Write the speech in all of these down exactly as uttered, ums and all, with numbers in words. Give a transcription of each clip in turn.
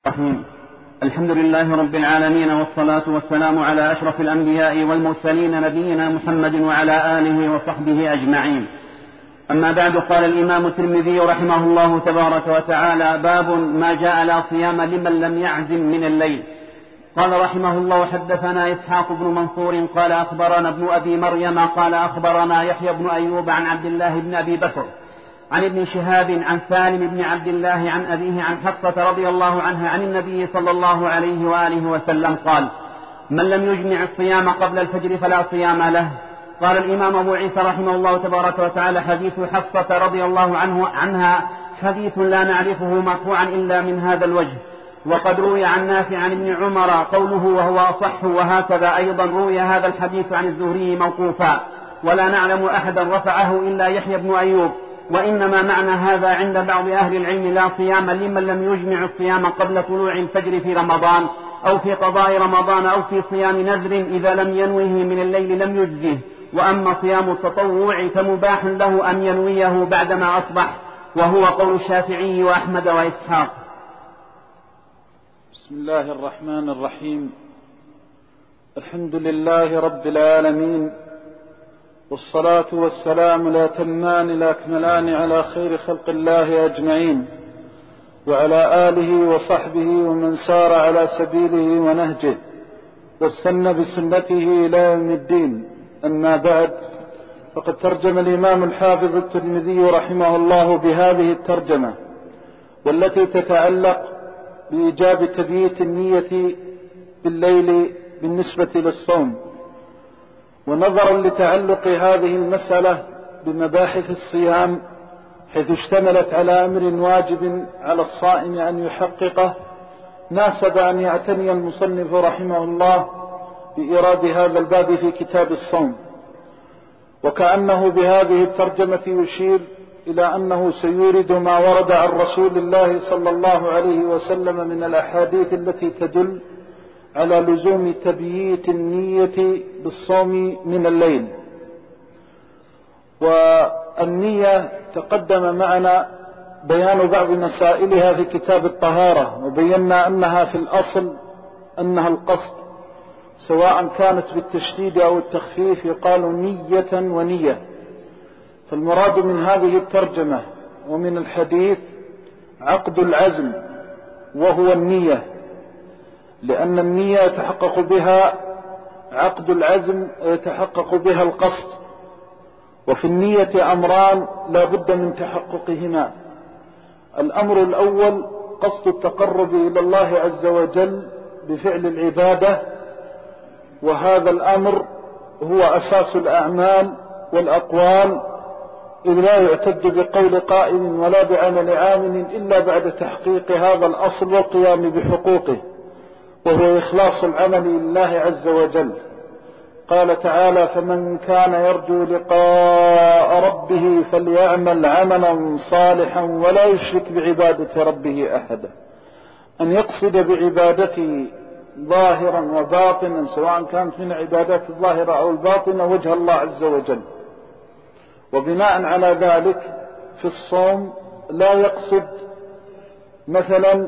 الرحيم. الحمد لله رب العالمين، والصلاة والسلام على أشرف الأنبياء والمرسلين نبينا محمد وعلى آله وصحبه أجمعين. أما بعد، قال الإمام الترمذي رحمه الله تبارك وتعالى: باب ما جاء لا صيام لمن لم يعزم من الليل. قال رحمه الله: حدثنا إسحاق بن منصور قال أخبرنا ابن أبي مريم قال أخبرنا يحيى بن أيوب عن عبد الله بن أبي بكر عن ابن شهاب عن سالم بن عبد الله عن أبيه عن حفصة رضي الله عنها عن النبي صلى الله عليه وآله وسلم قال: من لم يجمع الصيام قبل الفجر فلا صيام له. قال الإمام أبو عيسى رحمه الله تبارك وتعالى: حديث حفصة رضي الله عنه عنها حديث لا نعرفه مرفوعا إلا من هذا الوجه، وقد روي عن نافع عن ابن عمر قوله وهو أصح، وهكذا أيضا روي هذا الحديث عن الزهري موقوفا، ولا نعلم أحدا رفعه إلا يحيى بن أيوب. وإنما معنى هذا عند بعض أهل العلم لا صيام لمن لم يجمع الصيام قبل طلوع الفجر في رمضان، أو في قضاء رمضان، أو في صيام نذر إذا لم ينوه من الليل لم يجزه. وأما صيام التطوع فمباح له أن ينويه بعدما أصبح، وهو قول الشافعي وأحمد وإسحاق. بسم الله الرحمن الرحيم. الحمد لله رب العالمين، والصلاة والسلام الأتمان الأكملان على خير خلق الله أجمعين، وعلى آله وصحبه ومن سار على سبيله ونهجه واستنى بسنته إلى يوم الدين. أما بعد، فقد ترجم الإمام الحافظ الترمذي رحمه الله بهذه الترجمة، والتي تتعلق بإيجاب تبييت النية بالليل بالنسبة للصوم. ونظرا لتعلق هذه المسألة بمباحث الصيام، حيث اشتملت على أمر واجب على الصائم أن يحققه، ناسب أن يعتني المصنف رحمه الله بإيراد هذا الباب في كتاب الصوم، وكأنه بهذه الترجمة يشير إلى أنه سيورد ما ورد عن رسول الله صلى الله عليه وسلم من الأحاديث التي تدل على لزوم تبييت النية بالصوم من الليل. والنية تقدم معنا بيان بعض مسائلها في كتاب الطهارة، وبينا أنها في الأصل أنها القصد، سواء كانت بالتشديد أو التخفيف يقال نية ونية. فالمراد من هذه الترجمة ومن الحديث عقد العزم، وهو النية، لأن النية يتحقق بها عقد العزم ويتحقق بها القصد. وفي النية أمران لا بد من تحققهما. الأمر الأول قصد التقرب إلى الله عز وجل بفعل العبادة، وهذا الأمر هو أساس الأعمال والأقوال، إذ لا يعتد بقول قائل ولا بعمل عامل إلا بعد تحقيق هذا الأصل والقيام بحقوقه، وهو إخلاص العمل لله عز وجل. قال تعالى: فمن كان يرجو لقاء ربه فليعمل عملا صالحا ولا يشرك بعبادة ربه أحدا. أن يقصد بعبادته ظاهرا وباطنا، سواء كانت من عبادات الظاهرة أو الباطنة، وجه الله عز وجل. وبناء على ذلك في الصوم لا يقصد مثلا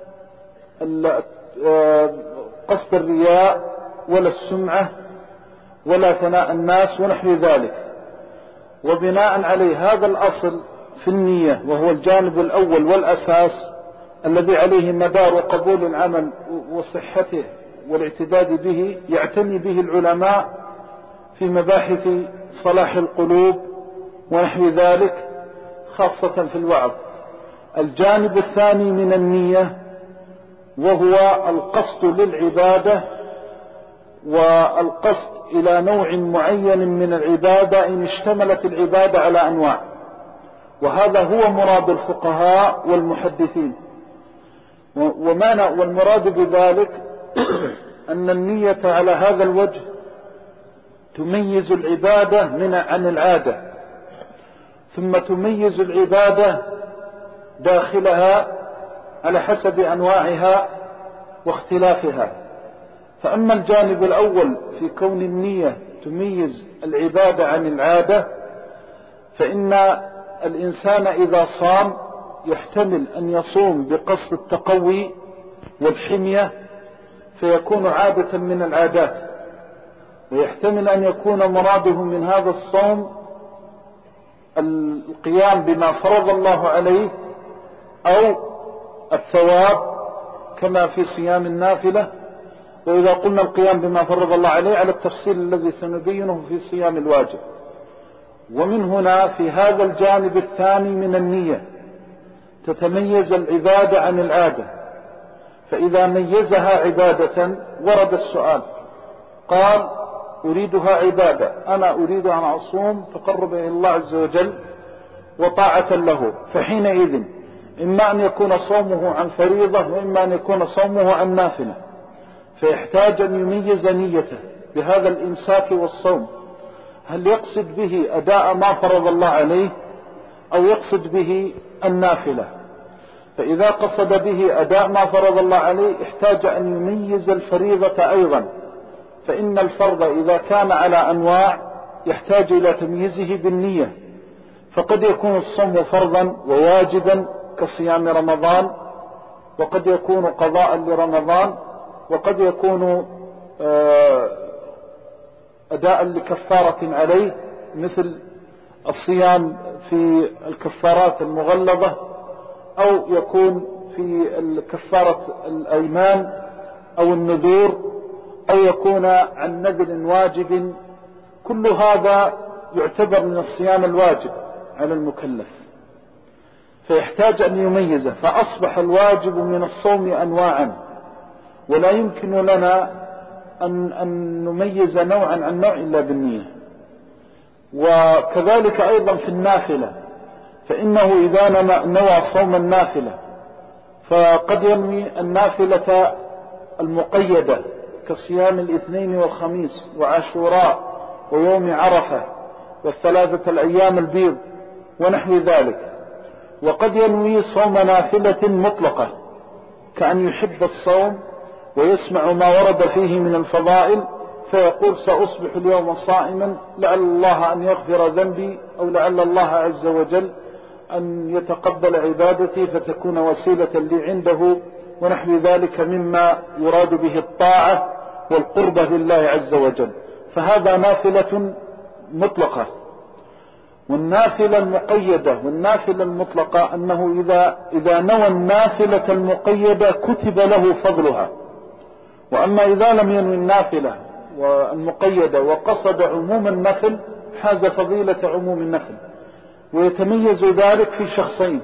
قصد الرياء ولا السمعة ولا ثناء الناس ونحو ذلك. وبناء عليه هذا الأصل في النية، وهو الجانب الأول والأساس الذي عليه مدار قبول العمل وصحته والاعتداد به، يعتني به العلماء في مباحث صلاح القلوب ونحو ذلك، خاصة في الوعظ. الجانب الثاني من النية وهو القصد للعبادة، والقصد إلى نوع معين من العبادة إن اشتملت العبادة على أنواع، وهذا هو مراد الفقهاء والمحدثين. ومعنى والمراد بذلك أن النية على هذا الوجه تميز العبادة من عن العادة، ثم تميز العبادة داخلها على حسب أنواعها واختلافها. فأما الجانب الأول في كون النية تميز العبادة عن العادة، فإن الإنسان إذا صام يحتمل أن يصوم بقصد التقوي والحمية فيكون عادة من العادات، ويحتمل أن يكون مراده من هذا الصوم القيام بما فرض الله عليه أو الثواب كما في صيام النافلة. وإذا قلنا القيام بما فرض الله عليه على التفصيل الذي سنبينه في صيام الواجب. ومن هنا في هذا الجانب الثاني من النية تتميز العبادة عن العادة، فإذا ميزها عبادة ورد السؤال، قال أريدها عبادة، أنا أريد أن أصوم تقرب إلى الله عز وجل وطاعة له، فحينئذ إما أن يكون صومه عن فريضة وإما أن يكون صومه عن نافلة، فيحتاج أن يميز نيته بهذا الإمساك والصوم، هل يقصد به أداء ما فرض الله عليه أو يقصد به النافلة. فإذا قصد به أداء ما فرض الله عليه احتاج أن يميز الفريضة أيضا، فإن الفرض إذا كان على أنواع يحتاج إلى تمييزه بالنية، فقد يكون الصوم فرضا وواجبا كصيام رمضان، وقد يكون قضاء لرمضان، وقد يكون أداء لكفارة عليه مثل الصيام في الكفارات المغلظة، أو يكون في كفارة الأيمان أو النذور، أو يكون عن نذر واجب. كل هذا يعتبر من الصيام الواجب على المكلف، فيحتاج أن يميزه، فأصبح الواجب من الصوم أنواعا، ولا يمكن لنا أن, أن نميز نوعا عن نوع إلا بالنية. وكذلك أيضا في النافلة، فإنه إذا نوى صوم النافلة فقد ينوي النافلة المقيدة كصيام الاثنين والخميس وعاشوراء ويوم عرفة والثلاثة الأيام البيض ونحو ذلك، وقد ينوي صوم نافلة مطلقة كأن يحب الصوم ويسمع ما ورد فيه من الفضائل فيقول سأصبح اليوم صائما لعل الله أن يغفر ذنبي، أو لعل الله عز وجل أن يتقبل عبادتي فتكون وسيلة لي عنده، ونحو ذلك مما يراد به الطاعة والقربة لله عز وجل، فهذا نافلة مطلقة. والنافلة المقيدة والنافلة المطلقة أنه إذا, إذا نوى النافلة المقيدة كتب له فضلها، وأما إذا لم ينوي النافلة والمقيدة وقصد عموم النفل حاز فضيلة عموم النفل. ويتميز ذلك في شخصين،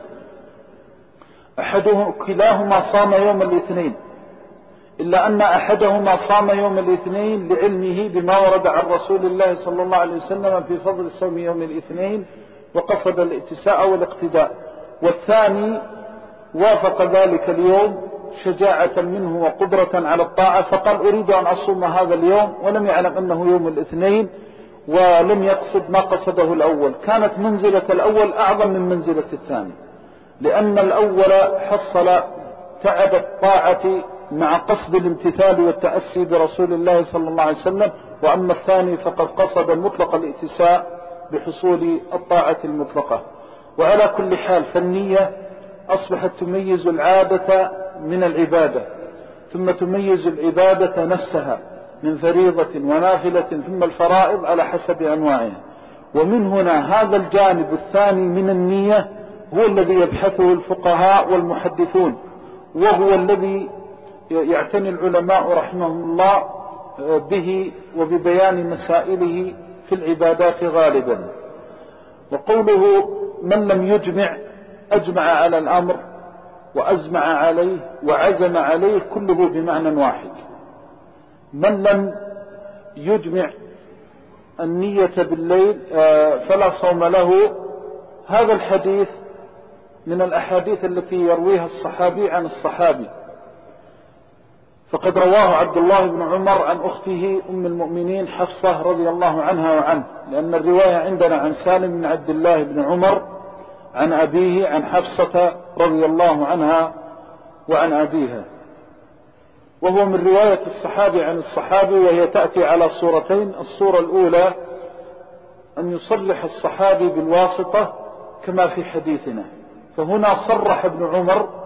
أحدهم كلاهما صام يوم الاثنين، إلا أن أحدهما صام يوم الاثنين لعلمه بما ورد عن رسول الله صلى الله عليه وسلم في فضل صوم يوم الاثنين وقصد الاتساء والاقتداء، والثاني وافق ذلك اليوم شجاعة منه وقدرة على الطاعة فقال أريد أن أصوم هذا اليوم، ولم يعلم أنه يوم الاثنين ولم يقصد ما قصده الأول. كانت منزلة الأول أعظم من منزلة الثاني، لأن الأول حصل تعب الطاعة مع قصد الامتثال والتأسي برسول الله صلى الله عليه وسلم، وأما الثاني فقد قصد مطلق الاتساء بحصول الطاعة المطلقة. وعلى كل حال فالنية أصبحت تميز العادة من العبادة، ثم تميز العبادة نفسها من فريضة ونافلة ثم الفرائض على حسب أنواعها. ومن هنا هذا الجانب الثاني من النية هو الذي يبحثه الفقهاء والمحدثون، وهو الذي يعتني العلماء رحمهم الله به وببيان مسائله في العبادات غالبا. وقوله من لم يجمع أجمع على الأمر وأزمع عليه وعزم عليه كله بمعنى واحد. من لم يجمع النية بالليل فلا صوم له، هذا الحديث من الأحاديث التي يرويها الصحابي عن الصحابي، فقد رواه عبد الله بن عمر عن أخته أم المؤمنين حفصة رضي الله عنها وعنه، لأن الرواية عندنا عن سالم بن عبد الله بن عمر عن أبيه عن حفصة رضي الله عنها وعن أبيها، وهو من رواية الصحابي عن الصحابي، وهي تأتي على صورتين. الصورة الأولى أن يصلح الصحابي بالواسطة كما في حديثنا، فهنا صرح ابن عمر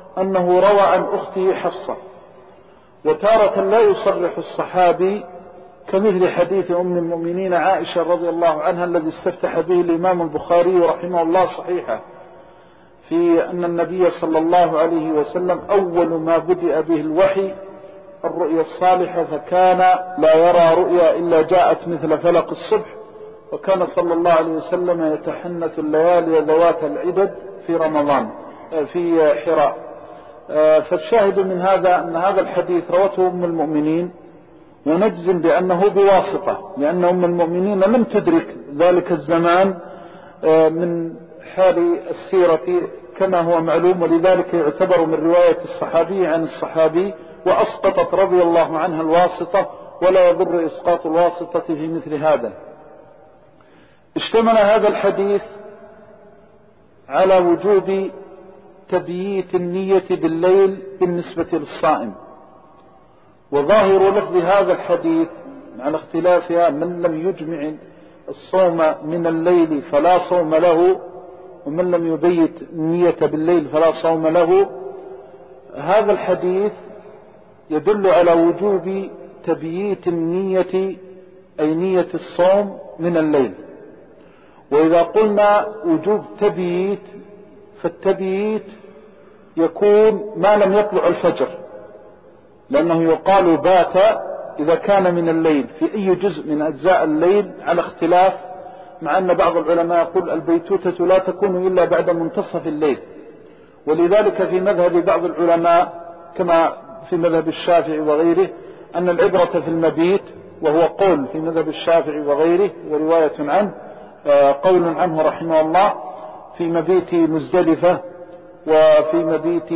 أنه روى عن أخته حفصة، وتارة لا يصرح الصحابي كمثل حديث أم المؤمنين عائشة رضي الله عنها الذي استفتح به الإمام البخاري رحمه الله صحيحة، في أن النبي صلى الله عليه وسلم أول ما بدأ به الوحي الرؤيا الصالحة، فكان لا يرى رؤيا إلا جاءت مثل فلق الصبح، وكان صلى الله عليه وسلم يتحنث الليالي ذوات العدد في رمضان في حراء. فالشاهد من هذا أن هذا الحديث روته أم المؤمنين، ونجزم بأنه بواسطة، لأن أم المؤمنين لم تدرك ذلك الزمان من حال السيرة كما هو معلوم، ولذلك يعتبر من رواية الصحابي عن الصحابي، وأسقطت رضي الله عنها الواسطة، ولا يضر إسقاط الواسطة في مثل هذا. اشتمل هذا الحديث على وجوب تبييت النية بالليل بالنسبة للصائم، وظاهر لفظ هذا الحديث على اختلافها: من لم يجمع الصوم من الليل فلا صوم له، ومن لم يبيت النية بالليل فلا صوم له. هذا الحديث يدل على وجوب تبييت النية، أي نية الصوم من الليل. وإذا قلنا وجوب تبييت، فالتبييت يكون ما لم يطلع الفجر، لأنه يقال بات إذا كان من الليل في أي جزء من أجزاء الليل على اختلاف، مع أن بعض العلماء يقول البيتوتة لا تكون إلا بعد منتصف الليل، ولذلك في مذهب بعض العلماء كما في مذهب الشافعي وغيره أن العبرة في المبيت، وهو قول في مذهب الشافعي وغيره ورواية عنه قول عنه رحمه الله، في مبيت مزدلفة وفي مبيت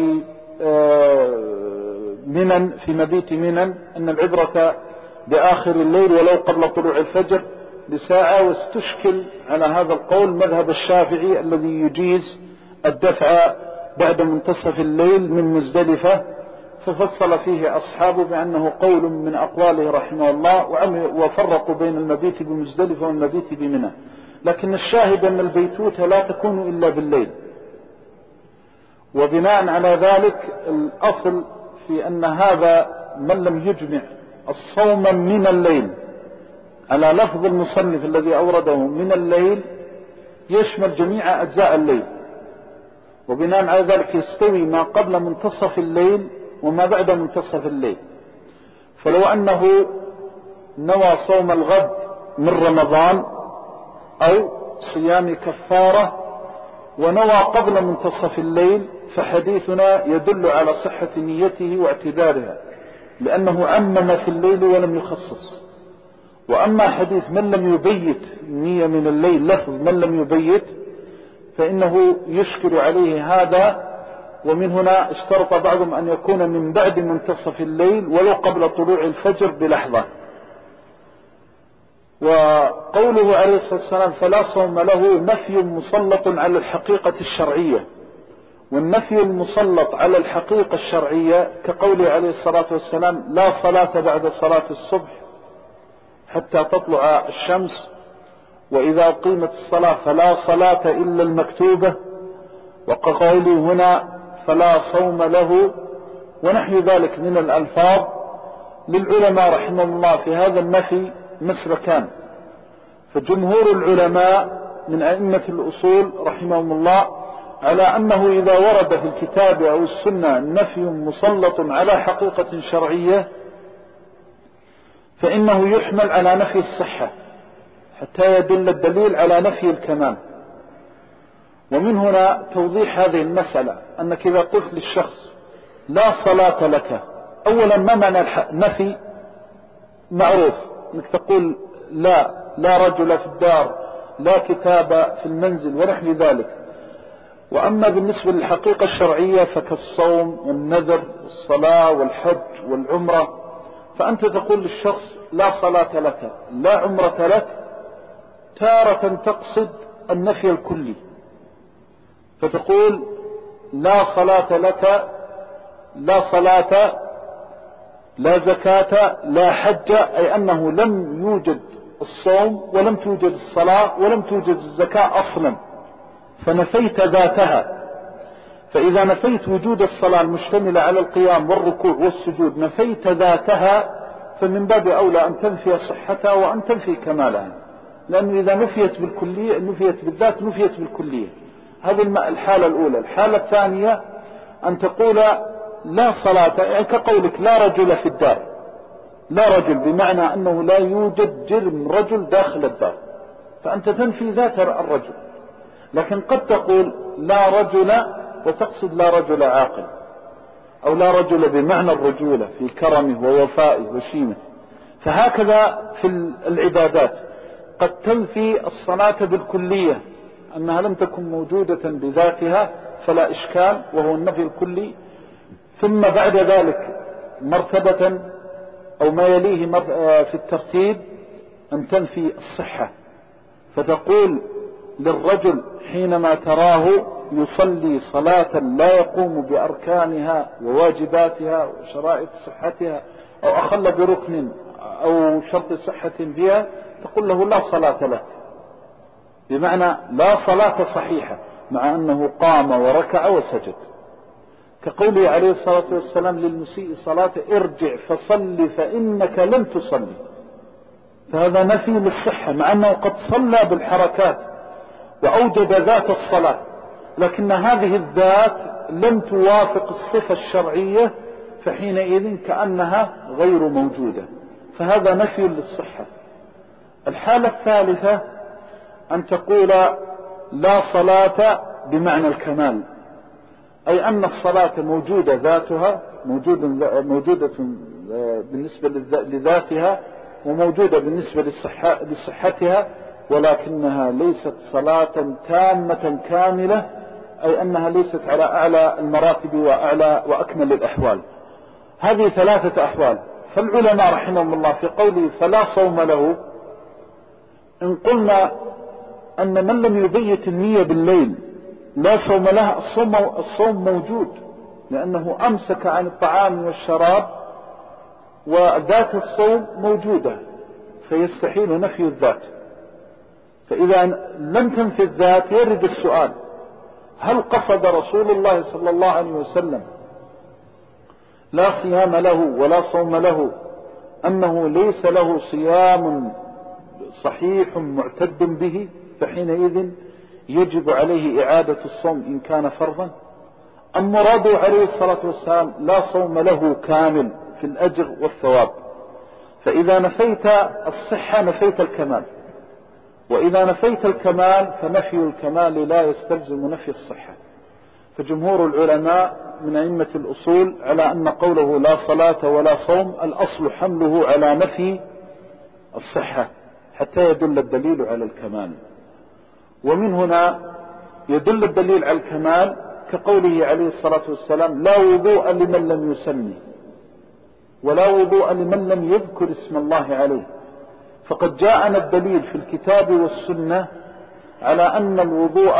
منن في مبيت منن أن العبرة بآخر الليل ولو قبل طلوع الفجر بساعة. واستشكل على هذا القول مذهب الشافعي الذي يجيز الدفع بعد منتصف الليل من مزدلفة، ففصل فيه أصحابه بأنه قول من أقواله رحمه الله، وفرقوا بين المبيت بمزدلفة والمبيت بمنى. لكن الشاهد أن البيتوتة لا تكون إلا بالليل، وبناء على ذلك الأصل في أن هذا من لم يجمع الصوم من الليل على لفظ المصنف الذي أورده من الليل يشمل جميع أجزاء الليل، وبناء على ذلك يستوي ما قبل منتصف الليل وما بعد منتصف الليل. فلو أنه نوى صوم الغد من رمضان أو صيام كفارة ونوى قبل منتصف الليل، فحديثنا يدل على صحة نيته واعتبارها، لأنه عمم في الليل ولم يخصص. وأما حديث من لم يبيت النية من الليل، لفظ من لم يبيت، فإنه يشكل عليه هذا، ومن هنا اشترط بعضهم أن يكون من بعد منتصف الليل ولو قبل طلوع الفجر بلحظة. وقوله عليه الصلاة والسلام فلا صوم له نفي مسلط على الحقيقة الشرعية، والنفي المسلط على الحقيقة الشرعية كقوله عليه الصلاة والسلام لا صلاة بعد صلاة الصبح حتى تطلع الشمس، وإذا قيمت الصلاة فلا صلاة إلا المكتوبة، وكقوله هنا فلا صوم له، ونحو ذلك من الألفاظ. للعلماء رحمه الله في هذا النفي مسلكان، فجمهور العلماء من أئمة الأصول رحمهم الله على أنه إذا ورد في الكتاب أو السنة نفي مسلط على حقيقة شرعية فإنه يحمل على نفي الصحة حتى يدل الدليل على نفي الكمال. ومن هنا توضيح هذه المسألة، أنك إذا قلت للشخص لا صلاة لك، أولا ما معنى نفي؟ معروف أنك تقول لا لا رجل في الدار، لا كتاب في المنزل ونحو ذلك. وأما بالنسبة للحقيقة الشرعية فكالصوم والنذر والصلاة والحج والعمرة، فأنت تقول للشخص لا صلاة لك لا عمرة لك، تارة تقصد النفي الكلي، فتقول لا صلاة لك لا صلاة لا زكاة لا حج، أي أنه لم يوجد الصوم ولم توجد الصلاة ولم توجد الزكاة أصلا، فنفيت ذاتها. فإذا نفيت وجود الصلاة المشتملة على القيام والركوع والسجود نفيت ذاتها، فمن باب أولى أن تنفي صحتها وأن تنفي كمالها، لأنه إذا نفيت بالكلية نفيت بالذات نفيت بالكلية. هذه الحالة الأولى. الحالة الثانية أن تقول لا صلاة، يعني كقولك لا رجل في الدار، لا رجل بمعنى أنه لا يوجد جرم رجل داخل الدار، فأنت تنفي ذات الرجل. لكن قد تقول لا رجل وتقصد لا رجل عاقل، أو لا رجل بمعنى الرجولة في كرمه ووفائه وشيمه. فهكذا في العبادات قد تنفي الصلاة بالكلية أنها لم تكن موجودة بذاتها فلا إشكال، وهو النفي الكلي. ثم بعد ذلك مرتبة أو ما يليه في الترتيب أن تنفي الصحة، فتقول للرجل حينما تراه يصلي صلاة لا يقوم بأركانها وواجباتها وشرائط صحتها، أو أخل بركن أو شرط صحة فيها، تقول له لا صلاة له، بمعنى لا صلاة صحيحة، مع أنه قام وركع وسجد، كقوله عليه الصلاة والسلام للمسيء صلاة ارجع فصل فإنك لم تصلي. فهذا نفي للصحة، مع أنه قد صلى بالحركات وأوجد ذات الصلاة، لكن هذه الذات لم توافق الصفة الشرعية، فحينئذ كأنها غير موجودة، فهذا نفي للصحة. الحالة الثالثة أن تقول لا صلاة بمعنى الكمال، أي أن الصلاة موجودة ذاتها، موجودة, موجودة بالنسبة لذاتها وموجودة بالنسبة للصحة لصحتها، ولكنها ليست صلاة تامة كاملة، أي أنها ليست على أعلى المراتب وأعلى وأكمل الأحوال. هذه ثلاثة أحوال. فالعلماء رحمهم الله في قوله فلا صوم له، إن قلنا أن من لم يبيت النية بالليل لا صوم له، الصوم, الصوم موجود، لأنه أمسك عن الطعام والشراب وذات الصوم موجودة، فيستحيل نفي الذات. فإذا لم تنفي الذات يرد السؤال: هل قصد رسول الله صلى الله عليه وسلم لا صيام له ولا صوم له أنه ليس له صيام صحيح معتد به، فحينئذ يجب عليه إعادة الصوم إن كان فرضا؟ أم مراده عليه الصلاة والسلام لا صوم له كامل في الأجر والثواب؟ فإذا نفيت الصحة نفيت الكمال، وإذا نفيت الكمال فنفي الكمال لا يستلزم نفي الصحة. فجمهور العلماء من أئمة الأصول على أن قوله لا صلاة ولا صوم الأصل حمله على نفي الصحة حتى يدل الدليل على الكمال. ومن هنا يدل الدليل على الكمال كقوله عليه الصلاة والسلام لا وضوء لمن لم يسمي، ولا وضوء لمن لم يذكر اسم الله عليه. فقد جاءنا الدليل في الكتاب والسنة على أن الوضوء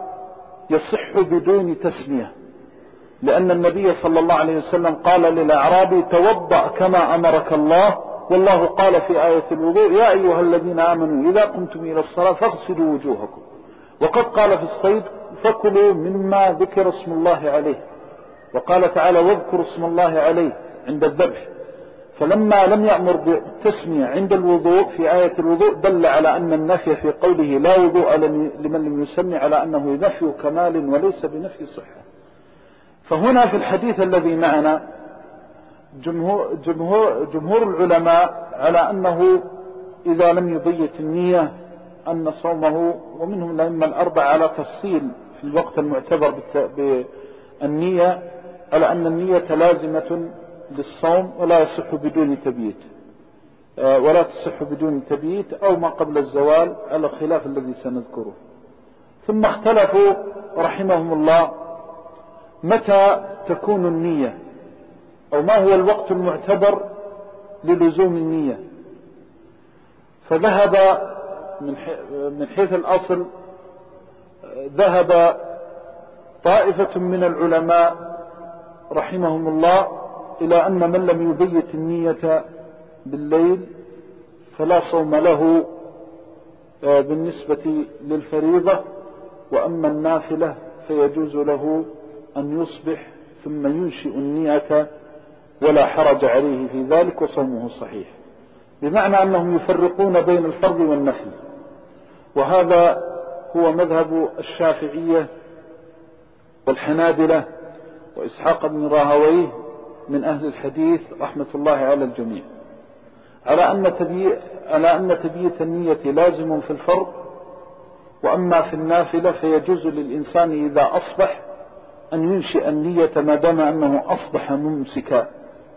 يصح بدون تسمية، لأن النبي صلى الله عليه وسلم قال للأعرابي توضأ كما أمرك الله، والله قال في آية الوضوء يا أيها الذين آمنوا إذا قمتم إلى الصلاة فاغسلوا وجوهكم، وقد قال في الصيد فكلوا مما ذكر اسم الله عليه، وقال تعالى واذكروا اسم الله عليه عند الذبح. فلما لم يأمر بالتسمية عند الوضوء في آية الوضوء دل على أن النفي في قوله لا وضوء لمن لم يسمي على أنه نفي كمال وليس بنفي صحة. فهنا في الحديث الذي معنا جمهور, جمهور, جمهور العلماء على أنه إذا لم يبيت النية أن صومه، ومنهم الأئمة الأربعة على تفصيل في الوقت المعتبر بالنية، على أن النية لازمة للصوم ولا يصح بدون تبييت، ولا تصح بدون تبييت أو ما قبل الزوال على الخلاف الذي سنذكره. ثم اختلفوا رحمهم الله متى تكون النية، أو ما هو الوقت المعتبر للزوم النية. فذهب من حيث الأصل ذهب طائفة من العلماء رحمهم الله إلى أن من لم يبيت النية بالليل فلا صوم له بالنسبة للفريضة، وأما النافلة فيجوز له أن يصبح ثم ينشئ النية ولا حرج عليه في ذلك وصومه صحيح، بمعنى أنهم يفرقون بين الفرض والنفل. وهذا هو مذهب الشافعية والحنابلة وإسحاق بن راهويه من أهل الحديث رحمة الله على الجميع، على أن تبييت على أن تبييت النية لازم في الفرض، وأما في النافلة فيجوز للإنسان إذا أصبح أن ينشئ النية ما دام أنه أصبح ممسكا.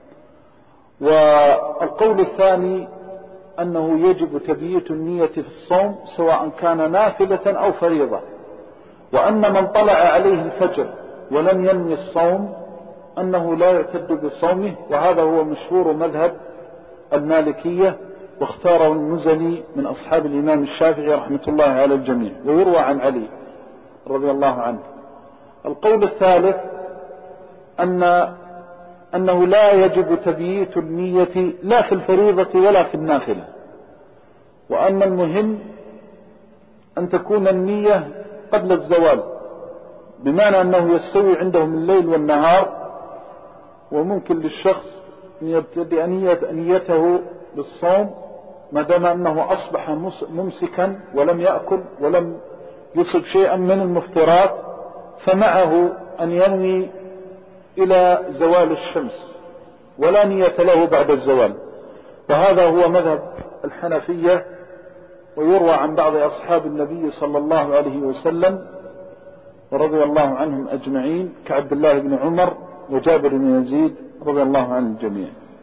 والقول الثاني أنه يجب تبييت النية في الصوم سواء كان نافلة أو فريضة، وأن من طلع عليه الفجر ولم ينوي الصوم أنه لا يعتد بصومه، وهذا هو مشهور مذهب المالكية، واختاره المزني من أصحاب الإمام الشافعي رحمة الله على الجميع، ويروى عن علي رضي الله عنه. القول الثالث أن أنه لا يجب تبييت النية لا في الفريضة ولا في النافلة، وأن المهم أن تكون النية قبل الزوال، بمعنى أنه يستوي عندهم الليل والنهار، وممكن للشخص أن يبتدئ نيته بالصوم ما دام أنه أصبح ممسكا ولم يأكل ولم يصب شيئا من المفطرات، فمعه أن ينوي إلى زوال الشمس ولا نية له بعد الزوال. وهذا هو مذهب الحنفية، ويروى عن بعض أصحاب النبي صلى الله عليه وسلم ورضي الله عنهم أجمعين كعبد الله بن عمر وجابر بن يزيد رضي الله عن الجميع.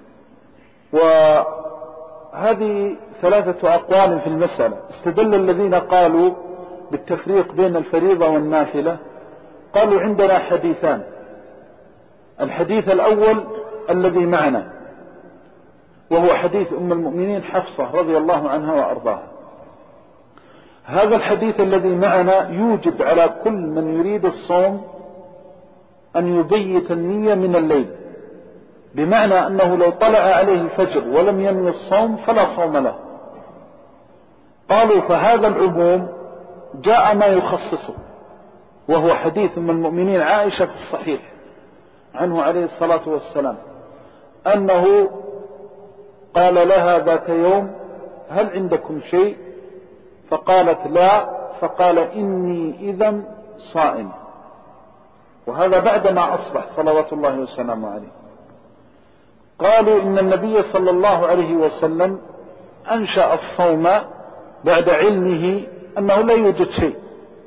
وهذه ثلاثة أقوال في المسألة. استدل الذين قالوا بالتفريق بين الفريضة والنافلة، قالوا عندنا حديثان. الحديث الأول الذي معنا وهو حديث أم المؤمنين حفصة رضي الله عنها وأرضاها. هذا الحديث الذي معنا يوجب على كل من يريد الصوم أن يبيت النية من الليل، بمعنى أنه لو طلع عليه الفجر ولم ينوي الصوم فلا صوم له. قالوا فهذا العموم جاء ما يخصصه، وهو حديث من المؤمنين عائشة في الصحيح عنه عليه الصلاة والسلام أنه قال لها ذات يوم هل عندكم شيء؟ فقالت لا، فقال إني إذا صائم. وهذا بعدما أصبح صلوات الله وسلامه عليه. قالوا إن النبي صلى الله عليه وسلم أنشأ الصوم بعد علمه أنه لا يوجد شيء،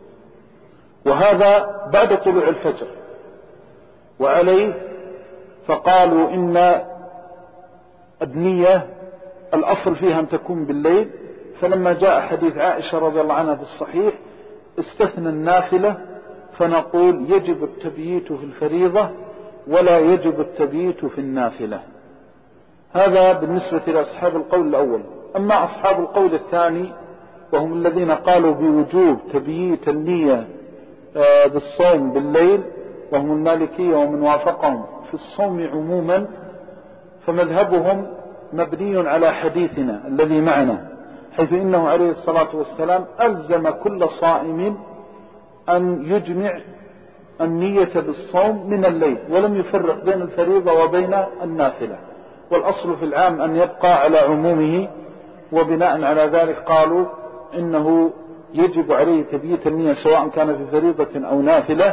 وهذا بعد طلوع الفجر، وعليه فقالوا إن النية الأصل فيها أن تكون بالليل. فلما جاء حديث عائشة رضي الله عنها في الصحيح استثنى النافلة، فنقول يجب التبييت في الفريضة ولا يجب التبييت في النافلة. هذا بالنسبة لأصحاب القول الأول. أما أصحاب القول الثاني وهم الذين قالوا بوجوب تبييت النية بالصوم بالليل، وهم المالكية ومن وافقهم في الصوم عموما، فمذهبهم مبني على حديثنا الذي معنا، حيث إنه عليه الصلاة والسلام ألزم كل صائم أن يجمع النية بالصوم من الليل، ولم يفرق بين الفريضة وبين النافلة، والأصل في العام أن يبقى على عمومه. وبناء على ذلك قالوا إنه يجب عليه تبييت النية سواء كان في فريضة أو نافلة،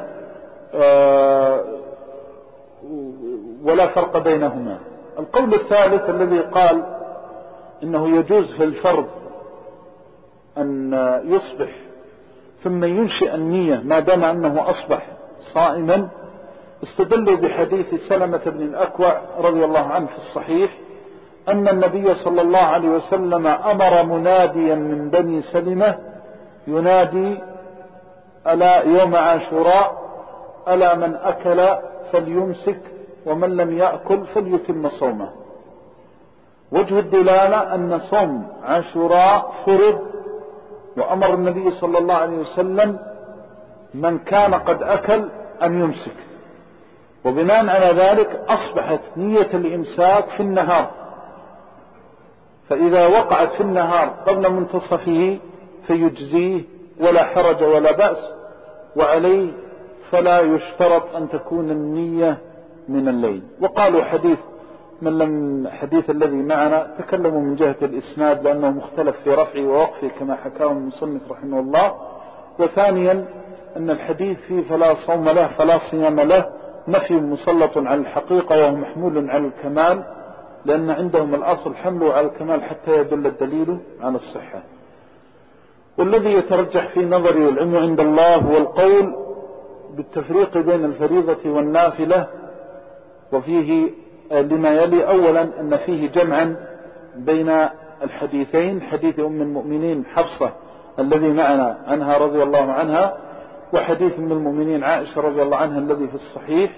ولا فرق بينهما. القول الثالث الذي قال إنه يجوز في الفرض أن يصبح ثم ينشئ النية ما دام أنه أصبح صائما، استدلوا بحديث سلمة بن الأكوع رضي الله عنه في الصحيح أن النبي صلى الله عليه وسلم أمر مناديا من بني سلمة ينادي ألا يوم عاشوراء ألا من أكل فليمسك ومن لم يأكل فليتم صومه. وجه الدلالة أن صوم عاشوراء فرض، وأمر النبي صلى الله عليه وسلم من كان قد أكل أن يمسك، وبناء على ذلك أصبحت نية الإمساك في النهار، فإذا وقعت في النهار قبل منتصفه فيجزيه ولا حرج ولا بأس، وعليه فلا يشترط أن تكون النية من الليل. وقالوا حديث من لم حديث الذي معنا تكلموا من جهة الإسناد لأنه مختلف في رفعه ووقفه كما حكاه المصنف رحمه الله. وثانيا أن الحديث فيه فلا صوم له فلا صيام له نفي مسلط على الحقيقة وهو محمول على الكمال، لأن عندهم الأصل حمله على الكمال حتى يدل الدليل على الصحة. والذي يترجح في نظري والعلم عند الله هو القول بالتفريق بين الفريضة والنافلة، وفيه لما يلي: أولا أن فيه جمعا بين الحديثين، حديث أم المؤمنين حفصة الذي معنا عنها رضي الله عنها، وحديث أم المؤمنين عائشة رضي الله عنها الذي في الصحيح.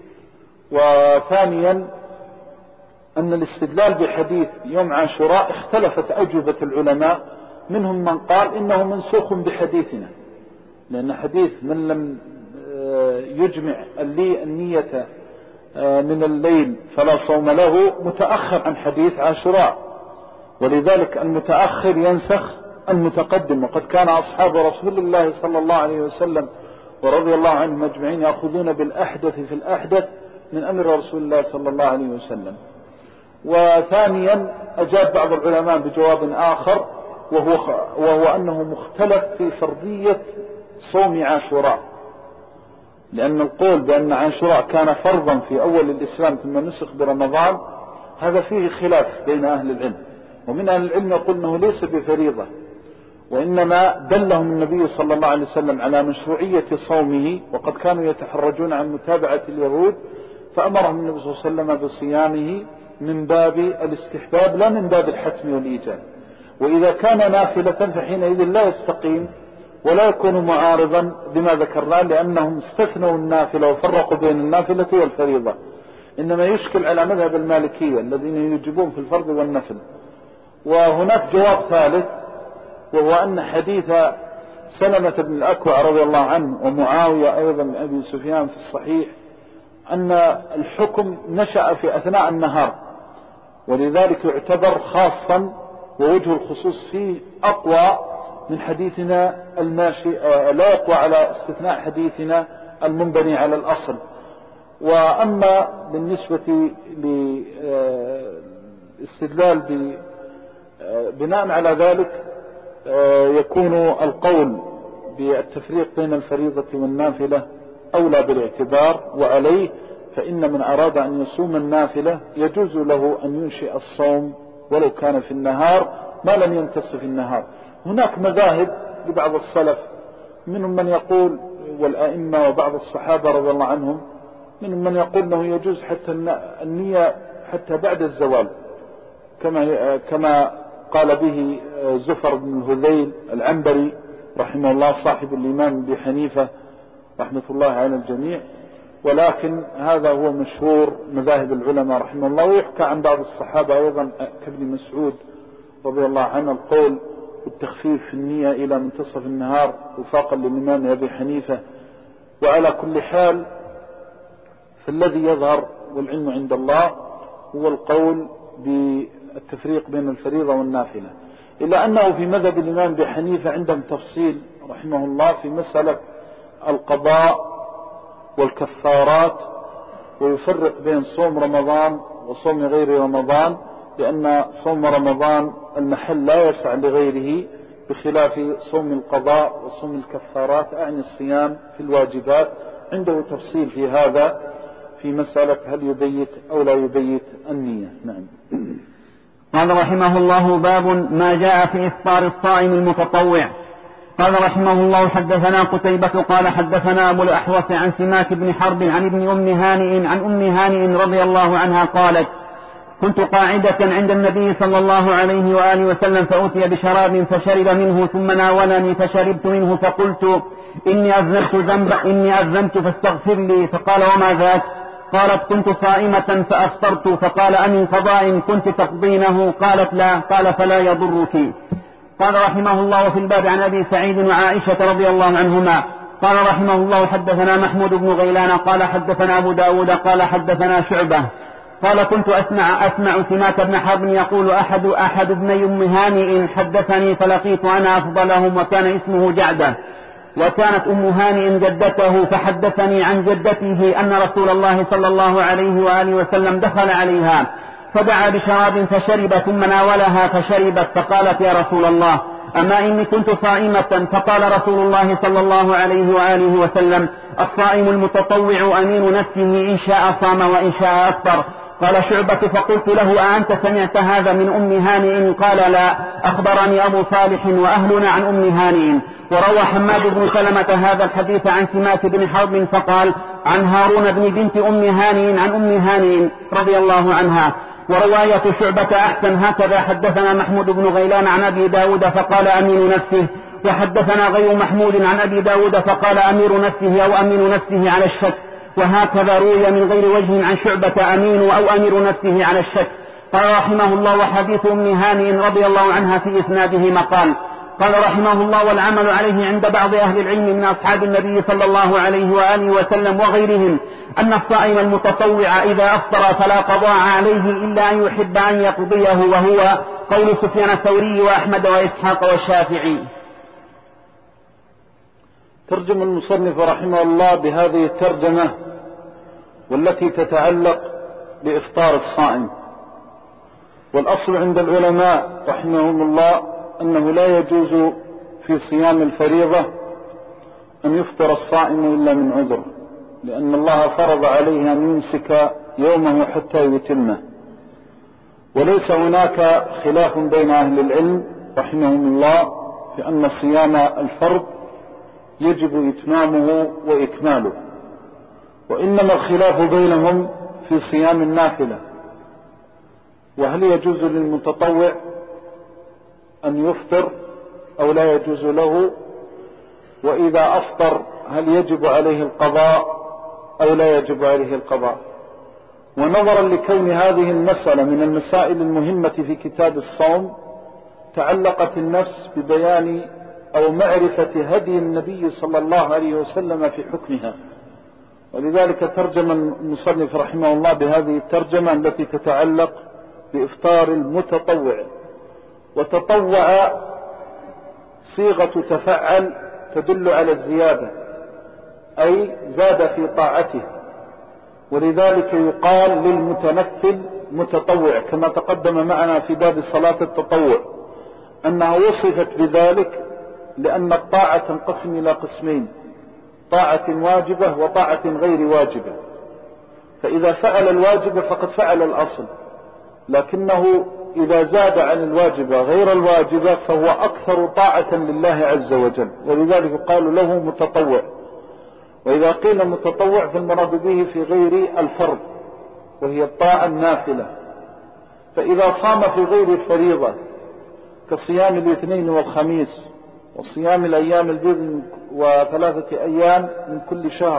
وثانيا أن الاستدلال بحديث يوم عاشوراء اختلفت أجوبة العلماء، منهم من قال إنه منسوخ بحديثنا، لأن حديث من لم يجمع اللي النية من الليل فلا صوم له متأخر عن حديث عاشوراء، ولذلك المتأخر ينسخ المتقدم. وقد كان أصحاب رسول الله صلى الله عليه وسلم ورضي الله عنهم أجمعين يأخذون بالأحدث في الأحدث من أمر رسول الله صلى الله عليه وسلم. وثانيا أجاب بعض العلماء بجواب آخر، وهو, وهو أنه مختلف في فرضية صوم عاشوراء، لأن القول بأن عاشوراء كان فرضا في أول الإسلام ثم نسخ برمضان هذا فيه خلاف بين أهل العلم، ومن أهل العلم يقول أنه ليس بفريضة، وإنما دلهم النبي صلى الله عليه وسلم على مشروعية صومه، وقد كانوا يتحرجون عن متابعة اليهود فأمرهم النبي صلى الله عليه وسلم بصيامه من باب الاستحباب لا من باب الحتم والإيجاب. وإذا كان نافلة فحينئذ لا يستقيم ولا يكون معارضا بما ذكرنا، لأنهم استثنوا النافلة وفرقوا بين النافلة والفريضة. إنما يشكل على مذهب المالكية الذين يجبون في الفرض والنفل. وهناك جواب ثالث، وهو أن حديث سلمة بن الأكوع رضي الله عنه ومعاوية أيضا بن أبي سفيان في الصحيح أن الحكم نشأ في أثناء النهار، ولذلك يعتبر خاصا، ووجه الخصوص فيه أقوى من حديثنا الماشي، لا يقوى على استثناء حديثنا المنبني على الأصل. وأما بالنسبة للاستدلال بناء على ذلك يكون القول بالتفريق بين الفريضة والنافلة أولى بالاعتبار، وعليه فإن من أراد أن يصوم النافلة يجوز له أن ينشئ الصوم ولو كان في النهار ما لم ينتصف النهار. هناك مذاهب لبعض السلف، منهم من يقول والأئمة وبعض الصحابة رضي الله عنهم منهم من يقول أنه يجوز حتى النية حتى بعد الزوال، كما كما قال به زفر بن الهذيل العنبري رحمه الله صاحب الإمام أبي حنيفة رحمة الله على الجميع. ولكن هذا هو مشهور مذاهب العلماء رحمه الله. ويحكى عن بعض الصحابة أيضا كابن مسعود رضي الله عنه القول بالتخفيف في النية إلى منتصف النهار وفاقا للإمام أبي حنيفة. وعلى كل حال فالذي يظهر والعلم عند الله هو القول بالتفريق بين الفريضة والنافلة، إلا أنه في مذهب الإمام أبي حنيفة عندهم تفصيل رحمه الله في مسألة القضاء والكفارات، ويفرق بين صوم رمضان وصوم غير رمضان، لأن صوم رمضان المحل لا يسع لغيره، بخلاف صوم القضاء وصوم الكفارات أعني الصيام في الواجبات. عنده تفصيل في هذا في مسألة هل يبيت أو لا يبيت النية. نعم. قال رحمه الله: باب ما جاء في إفطار الصائم المتطوع. قال رحمه الله: حدثنا قتيبة قال حدثنا أبو الأحوص عن سماك بن حرب عن ابن أم هانئ عن أم هانئ رضي الله عنها قالت: كنت قاعدة عند النبي صلى الله عليه وآله وسلم فأتي بشراب فشرب منه ثم ناولني فشربت منه فقلت: إني أذنبت ذنبا إني أذنبت فاستغفر لي. فقال: وما ذاك؟ قالت: كنت صائمة فأفطرت. فقال: أمن قضاء كنت تقضينه؟ قالت: لا. قال: فلا يضرك. قال رحمه الله: وفي الباب عن أبي سعيد وعائشة رضي الله عنهما. قال رحمه الله: حدثنا محمود بن غيلان قال حدثنا أبو داود قال حدثنا شعبة قال: كنت أسمع, أسمع سماك بن حرب يقول: أحد أحد ابني أم هانئ حدثني فلقيت أنا أفضلهم وكان اسمه جعدة. وكانت أم هانئ جدته، فحدثني عن جدته أن رسول الله صلى الله عليه وآله وسلم دخل عليها فدعا بشراب فشرب ثم ناولها فشربت، فقالت: يا رسول الله، أما إني كنت صائمة. فقال رسول الله صلى الله عليه وآله وسلم: الصائم المتطوع أمين نفسه، إن شاء صام وإن شاء أفطر. قال شعبة: فقلت له: أأنت سمعت هذا من أم هانئ؟ قال: لا، أخبرني أبو صالح وأهلنا عن أم هانئ. وروى حماد بن سلمة هذا الحديث عن سماك بن حرب فقال: عن هارون بن بنت أم هانئ عن أم هانئ رضي الله عنها. ورواية شعبة أحسن. هكذا حدثنا محمود بن غيلان عن أبي داود فقال: أمين نفسه. وحدثنا غير محمود عن أبي داود فقال: أمير نفسه أو أمين نفسه على الشك. وهكذا روي من غير وجه عن شعبة: أمين أو أمير نفسه على الشك. قال رحمه الله: وحديث أم هانئ رضي الله عنها في إسناده مقال. قال رحمه الله: والعمل عليه عند بعض أهل العلم من أصحاب النبي صلى الله عليه وآله وسلم وغيرهم أن الصائم المتطوع إذا أفطر فلا قضاء عليه إلا أن يحب أن يقضيه، وهو قول سفيان الثوري وأحمد وإسحاق والشافعي. ترجم المصنف رحمه الله بهذه الترجمة والتي تتعلق بإفطار الصائم. والأصل عند العلماء رحمهم الله أنه لا يجوز في صيام الفريضة أن يفطر الصائم إلا من عذر، لأن الله فرض عليه أن يمسك يومه حتى يتمه. وليس هناك خلاف بين أهل العلم رحمهم الله في أن صيام الفرض يجب إتمامه وإكماله، وإنما الخلاف بينهم في صيام النافلة، وهل يجوز للمتطوع أن يفطر أو لا يجوز له، وإذا أفطر هل يجب عليه القضاء أو لا يجب عليه القضاء. ونظرا لكون هذه المسألة من المسائل المهمة في كتاب الصوم، تعلقت النفس ببيان أو معرفة هدي النبي صلى الله عليه وسلم في حكمها، ولذلك ترجم المصنف رحمه الله بهذه الترجمة التي تتعلق بإفطار المتطوع. وتطوع صيغة تفعل تدل على الزيادة، أي زاد في طاعته، ولذلك يقال للمتنفل متطوع، كما تقدم معنا في باب صلاة التطوع أنها وصفت بذلك لأن الطاعة تنقسم إلى قسمين: طاعة واجبة وطاعة غير واجبة. فإذا فعل الواجب فقد فعل الأصل، لكنه إذا زاد عن الواجبة غير الواجبة فهو أكثر طاعة لله عز وجل، ولذلك قالوا له متطوع. وإذا قيل متطوع فالمراد به في غير الفرض وهي الطاعة النافلة. فإذا صام في غير الفريضة كصيام الاثنين والخميس وصيام الأيام البيض وثلاثة أيام من كل شهر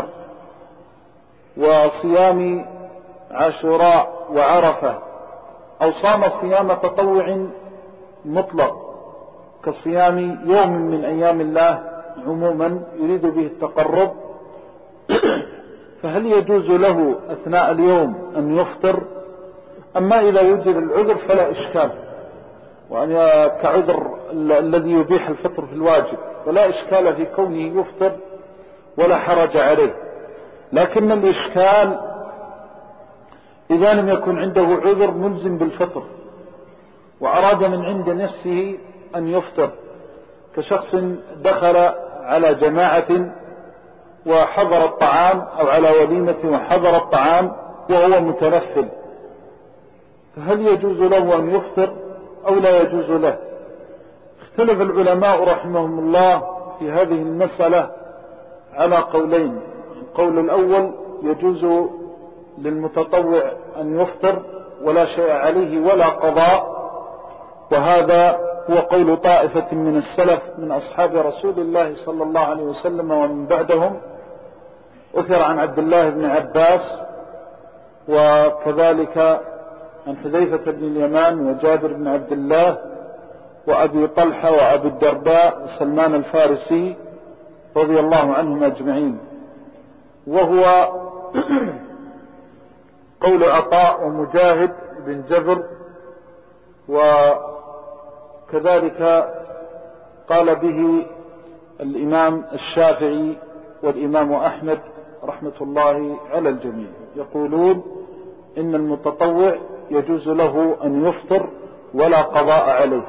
وصيام عاشوراء وعرفة، أو صام صيام تطوع مطلق كصيام يوم من أيام الله عموما يريد به التقرب، فهل يجوز له أثناء اليوم أن يفطر؟ أما إذا وجد العذر فلا إشكال، وأن كعذر الذي يبيح الفطر في الواجب، ولا إشكال في كونه يفطر ولا حرج عليه. لكن الإشكال إذا لم يكن عنده عذر ملزم بالفطر وأراد من عند نفسه أن يفطر، كشخص دخل على جماعة وحضر الطعام أو على وليمة وحضر الطعام وهو متنفل، فهل يجوز له أن يفطر أو لا يجوز له؟ اختلف العلماء رحمهم الله في هذه المسألة على قولين. القول الأول: يجوز للمتطوع أن يفطر ولا شيء عليه ولا قضاء، وهذا هو قول طائفة من السلف من أصحاب رسول الله صلى الله عليه وسلم ومن بعدهم. أثر عن عبد الله بن عباس وكذلك عن حذيفة بن اليمان وجابر بن عبد الله وأبي طلحة وأبي الدرداء وسلمان الفارسي رضي الله عنهم أجمعين، وهو قول عطاء ومجاهد بن جبر، وكذلك قال به الإمام الشافعي والإمام أحمد رحمة الله على الجميع، يقولون إن المتطوع يجوز له أن يفطر ولا قضاء عليه.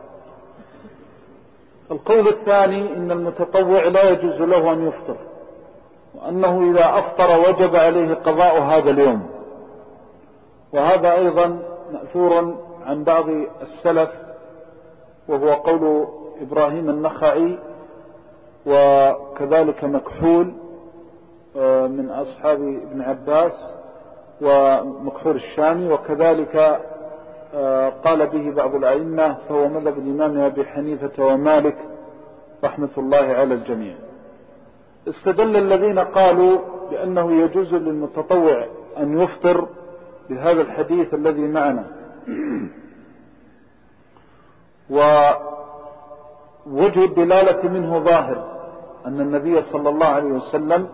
القول الثاني إن المتطوع لا يجوز له أن يفطر، وأنه إذا أفطر وجب عليه قضاء هذا اليوم. وهذا أيضا مأثور عن بعض السلف، وهو قول إبراهيم النخعي وكذلك مكحول من أصحاب ابن عباس ومكحول الشامي، وكذلك قال به بعض الأئمة، فهو مذهب الإمام أبي حنيفة ومالك رحمة الله على الجميع. استدل الذين قالوا بأنه يجوز للمتطوع أن يفطر بهذا الحديث الذي معنا، ووجه الدلالة منه ظاهر أن النبي صلى الله عليه وسلم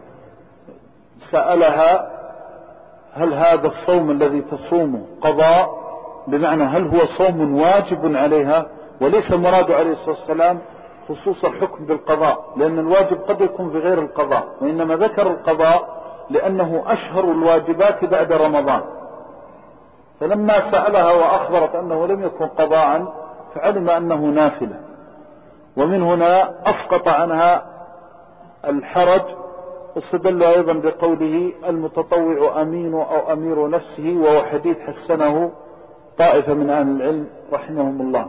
سألها هل هذا الصوم الذي تصومه قضاء، بمعنى هل هو صوم واجب عليها، وليس مراد عليه الصلاة والسلام خصوص الحكم بالقضاء، لأن الواجب قد يكون في غير القضاء، وإنما ذكر القضاء لأنه أشهر الواجبات بعد رمضان. فلما سألها وأخبرت أنه لم يكن قضاء فعلم أنه نافلة، ومن هنا أسقط عنها الحرج. واستدل أيضا بقوله المتطوع أمين أو أمير نفسه، وهو حديث حسنه طائفة من أهل العلم رحمهم الله.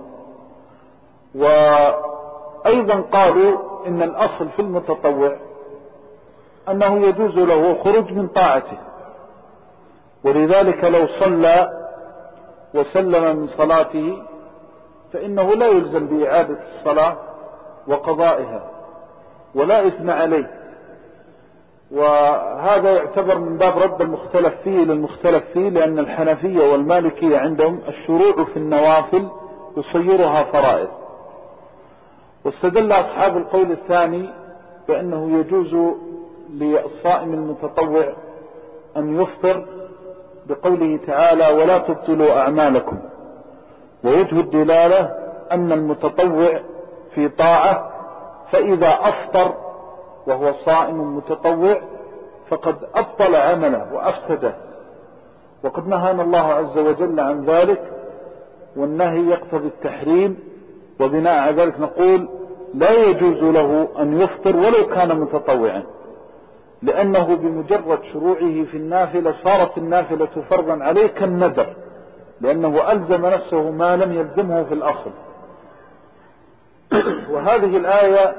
وأيضا قالوا إن الأصل في المتطوع أنه يجوز له خروج من طاعته، ولذلك لو صلى وسلم من صلاته فإنه لا يلزم بإعادة الصلاة وقضائها ولا إثم عليه. وهذا يعتبر من باب رد المختلف فيه للمختلف فيه، لأن الحنفية والمالكية عندهم الشروع في النوافل يصيرها فرائض. واستدل أصحاب القول الثاني بأنه يجوز للصائم المتطوع أن يفطر بقوله تعالى ولا تبطلوا أعمالكم. ووجه الدلالة أن المتطوع في طاعة، فإذا أفطر وهو صائم متطوع فقد أبطل عمله وأفسده، وقد نهانا الله عز وجل عن ذلك، والنهي يقتضي التحريم. وبناء على ذلك نقول لا يجوز له أن يفطر ولو كان متطوعا، لأنه بمجرد شروعه في النافلة صارت النافلة فرضا عليه كالنذر، لأنه ألزم نفسه ما لم يلزمه في الأصل. وهذه الآية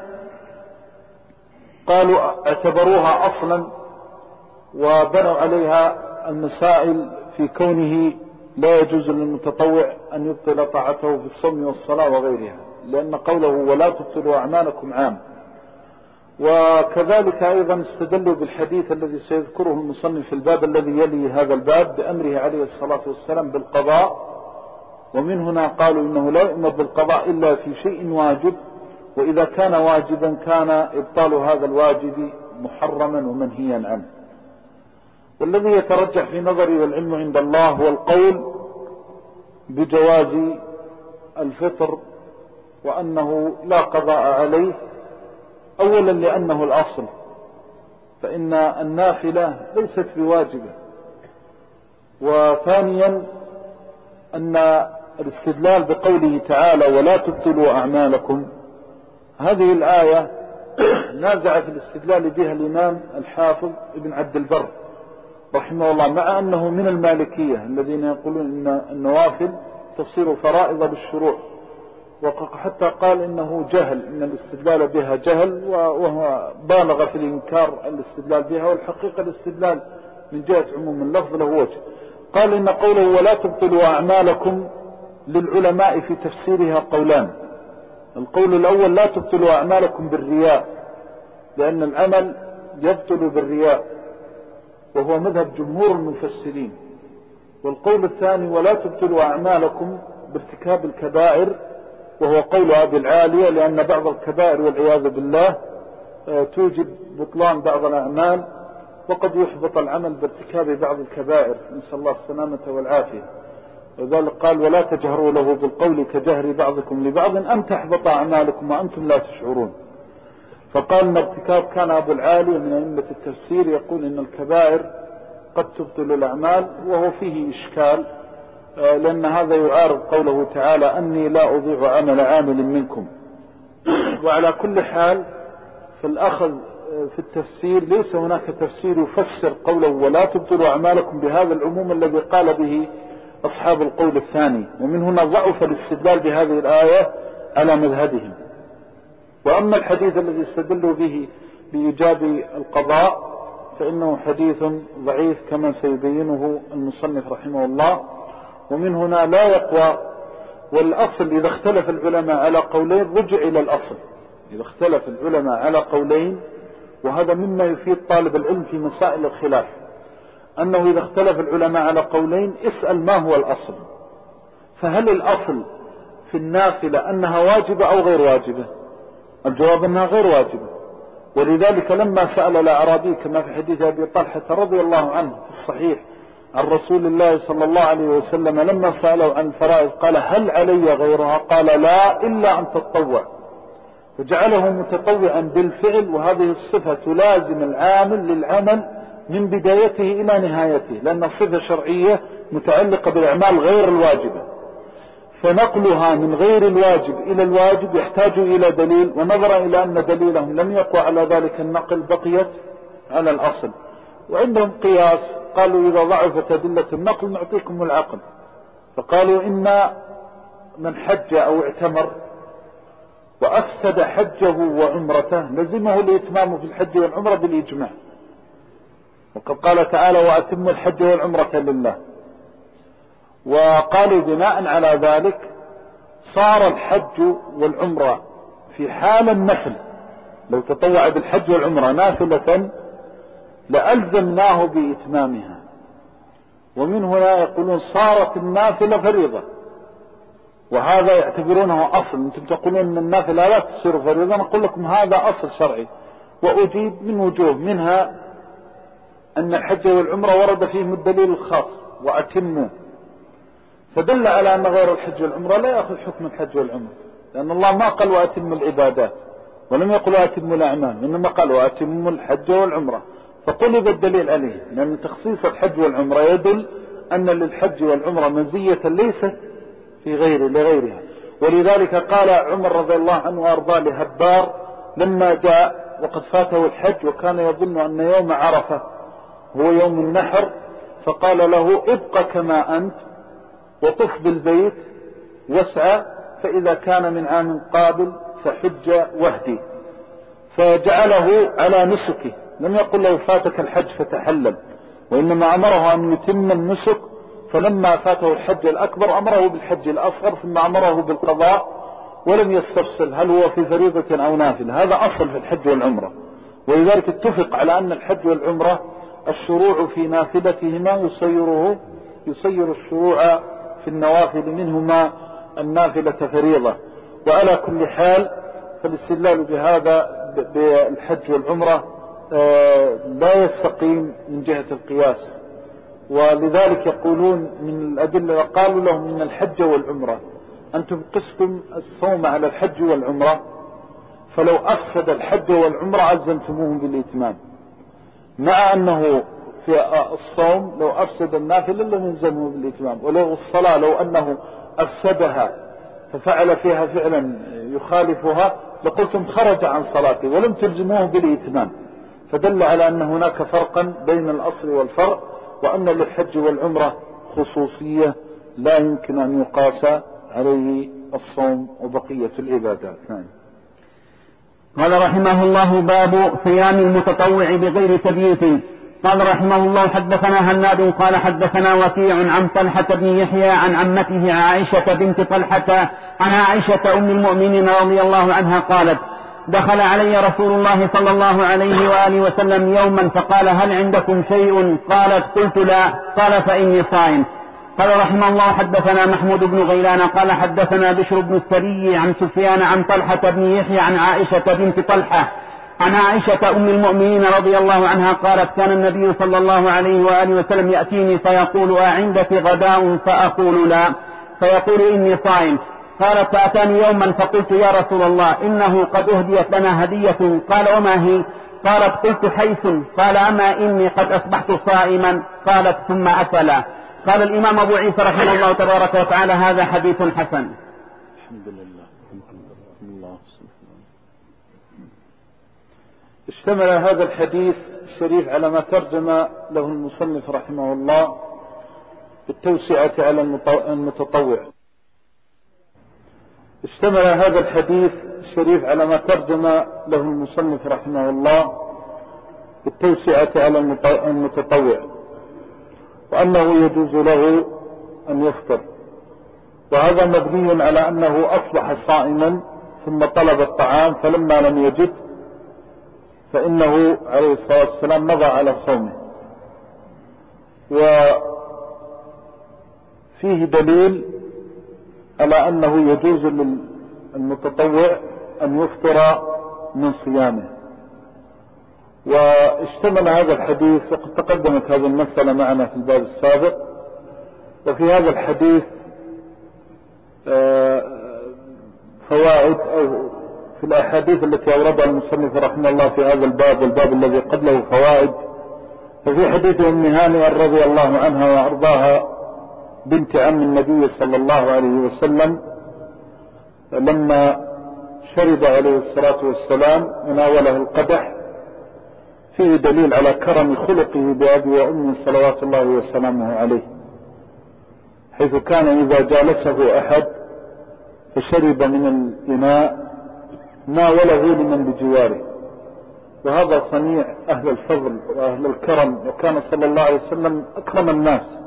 قالوا اعتبروها أصلا وبنوا عليها المسائل في كونه لا يجوز للمتطوع أن يبطل طاعته في الصوم والصلاة وغيرها، لأن قوله ولا تبطلوا أعمالكم عام. وكذلك أيضا استدلوا بالحديث الذي سيذكره المصنف في الباب الذي يلي هذا الباب بأمره عليه الصلاة والسلام بالقضاء، ومن هنا قالوا إنه لا يؤمر بالقضاء إلا في شيء واجب، وإذا كان واجبا كان إبطال هذا الواجب محرما ومنهيا عنه. والذي يترجح في نظري والعلم عند الله هو القول بجواز الفطر وأنه لا قضاء عليه، أولا لأنه الأصل، فإن النافلة ليست بواجبة، وثانيا أن الاستدلال بقوله تعالى ولا تبطلوا أعمالكم، هذه الآية نازع في الاستدلال بها الإمام الحافظ ابن عبد البر رحمه الله، مع أنه من المالكية الذين يقولون أن النوافل تصير فرائض بالشروع، وحتى قال إنه جهل، إن الاستدلال بها جهل، وهو بالغ في الإنكار الاستدلال بها، والحقيقة الاستدلال من جهة عموم اللفظ له وجه. قال إن قوله ولا تبطلوا أعمالكم للعلماء في تفسيرها قولان. القول الأول لا تبطلوا أعمالكم بالرياء، لأن العمل يبطل بالرياء، وهو مذهب جمهور المفسرين. والقول الثاني ولا تبطلوا أعمالكم بارتكاب الكبائر، وهو قول أبي العالية، لأن بعض الكبائر والعياذ بالله توجب بطلان بعض الأعمال، وقد يحبط العمل بارتكاب بعض الكبائر، نسأل الله السلامة والعافية. وذلك قال ولا تجهروا له بالقول كجهر بعضكم لبعض أن تحبط أعمالكم وأنتم لا تشعرون. فقال ان ارتكاب كان أبو العالي من أئمة التفسير يقول ان الكبائر قد تبطل الأعمال، وهو فيه إشكال لأن هذا يعارض قوله تعالى أني لا أضيع عمل عامل منكم. وعلى كل حال فالأخذ في التفسير ليس هناك تفسير يفسر قوله ولا تبطلوا أعمالكم بهذا العموم الذي قال به أصحاب القول الثاني، ومن هنا ضعف الاستدلال بهذه الآية على مذهبهم. وأما الحديث الذي استدلوا به بإيجاب القضاء فإنه حديث ضعيف كما سيبينه المصنف رحمه الله، ومن هنا لا يقوى. والأصل إذا اختلف العلماء على قولين رجع إلى الأصل. إذا اختلف العلماء على قولين، وهذا مما يفيد طالب العلم في مسائل الخلاف، أنه إذا اختلف العلماء على قولين اسأل ما هو الأصل. فهل الأصل في النافلة أنها واجبة أو غير واجبة؟ الجواب أنها غير واجبة. ولذلك لما سأل الأعرابي كما في حديث أبي طلحة رضي الله عنه في الصحيح عن رسول الله صلى الله عليه وسلم لما سأله عن الفرائض قال هل علي غيرها؟ قال لا إلا أن تتطوع، فجعله متطوعا بالفعل. وهذه الصفة تلازم العامل للعمل من بدايته إلى نهايته، لأن صفة شرعية متعلقة بالأعمال غير الواجبة، فنقلها من غير الواجب إلى الواجب يحتاج إلى دليل، ونظرا إلى أن دليلهم لم يقوى على ذلك النقل بقيت على الأصل. وعندهم قياس، قالوا إذا ضعفت أدلة النقل نعطيكم العقل، فقالوا إن من حج أو اعتمر وأفسد حجه وعمرته لزمه الإتمام في الحج والعمرة بالإجماع، وقد قال تعالى وأتموا الحج والعمرة لله. وقالوا بناء على ذلك صار الحج والعمرة في حال النفل، لو تطوع بالحج والعمرة نافلة لألزمناه بإتمامها. ومن هنا يقولون صارت النافلة فريضة، وهذا يعتبرونه أصل. أنتم تقولون أن النافلة لا تصير فريضة، نقول لكم هذا أصل شرعي، وأجيب من وجوه، منها أن الحج والعمرة ورد فيهم الدليل الخاص وأتموا، فدل على أن غير الحج والعمرة لا يأخذ حكم الحج والعمرة، لأن الله ما قال وأتموا العبادات ولم يقل وأتموا الأعمال، إنما قال وأتموا الحج والعمرة، فطلب الدليل عليه، لأن تخصيص الحج والعمرة يدل أن للحج والعمرة مزية ليست في غير لغيرها. ولذلك قال عمر رضي الله عنه وأرضاه لهبار لما جاء وقد فاته الحج وكان يظن أن يوم عرفة هو يوم النحر، فقال له ابق كما أنت وطف بالبيت واسعى، فإذا كان من عام قابل فحج واهدي، فجعله على نسكه، لم يقل له فاتك الحج فتحلل، وإنما أمره أن يتم النسك. فلما فاته الحج الأكبر أمره بالحج الأصغر، ثم أمره بالقضاء، ولم يستفصل هل هو في فريضة أو نافل. هذا أصل في الحج والعمرة، ولذلك اتفق على أن الحج والعمرة الشروع في نافلتهما يصيره يصير الشروع في النوافل منهما النافلة فريضة. وعلى كل حال فالاستدلال بهذا بالحج والعمرة لا يستقيم من جهة القياس، ولذلك يقولون من الأدلة قالوا لهم من الحج والعمرة أنتم قستم الصوم على الحج والعمرة، فلو أفسد الحج والعمرة عزمتموهم بالإتمام، مع أنه في الصوم لو أفسد النافلة لم يلزمه بالإتمام، ولو الصلاة لو أنه أفسدها ففعل فيها فعلا يخالفها لقلتم خرج عن صلاته ولم تلزموه بالإتمام. فدل على أن هناك فرقا بين الأصل والفرق، وأن للحج والعمرة خصوصية لا يمكن أن يقاس عليه الصوم وبقية العبادات. نعم. قال رحمه الله باب صيام المتطوع بغير تبييت. قال رحمه الله حدثنا هناد قال حدثنا وكيع عن طلحة بن يحيى عن عمته عائشة بنت طلحة عن عائشة أم المؤمنين رضي الله عنها قالت دخل علي رسول الله صلى الله عليه وآله وسلم يوما فقال هل عندكم شيء؟ قالت قلت لا، قال فإني صائم. قال رحمه الله حدثنا محمود بن غيلان قال حدثنا بشر بن السري عن سفيان عن طلحة بن يحيى عن عائشة بنت طلحة عن عائشة أم المؤمنين رضي الله عنها قالت كان النبي صلى الله عليه وآله وسلم يأتيني فيقول أعندك غداء؟ فأقول لا، فيقول إني صائم، قالت فأتاني يوما فقلت يا رسول الله إنه قد أهديت لنا هدية. قال وما هي؟ قالت قلت حيث. قال أما إني قد أصبحت صائما. قالت ثم أكلا. قال الإمام أبو عيسى رحمه الله تبارك وتعالى هذا حديث حسن. الحمد لله. الله. اشتمل هذا الحديث الشريف على ما ترجم له المصنف رحمه الله بالتوسعة على المتطوع. اشتمل هذا الحديث الشريف على ما ترجم له المصنف رحمه الله بالتوسعة على المتطوع، وأنه يجوز له أن يفطر، وهذا مبني على أنه أصبح صائما ثم طلب الطعام فلما لم يجد فإنه عليه الصلاة والسلام مضى على صومه. وفيه دليل على أنه يجوز للمتطوع أن يفطر من صيامه. واشتمل هذا الحديث، وقد تقدمت هذه المسألة معنا في الباب السابق، وفي هذا الحديث فوائد، أو في الأحاديث التي أوردها المصنف رحمه الله في هذا الباب والباب الذي قبله فوائد. ففي حديث أم هانئ رضي الله عنها وأرضاها بنت عم النبي صلى الله عليه وسلم لما شرب عليه الصلاة والسلام وناوله القدح، فيه دليل على كرم خلقه بأبي وأمي صلوات الله وسلامه عليه، حيث كان إذا جالسه أحد فشرب من الإناء ناوله لمن بجواره، وهذا صنيع أهل الفضل وأهل الكرم، وكان صلى الله عليه وسلم أكرم الناس.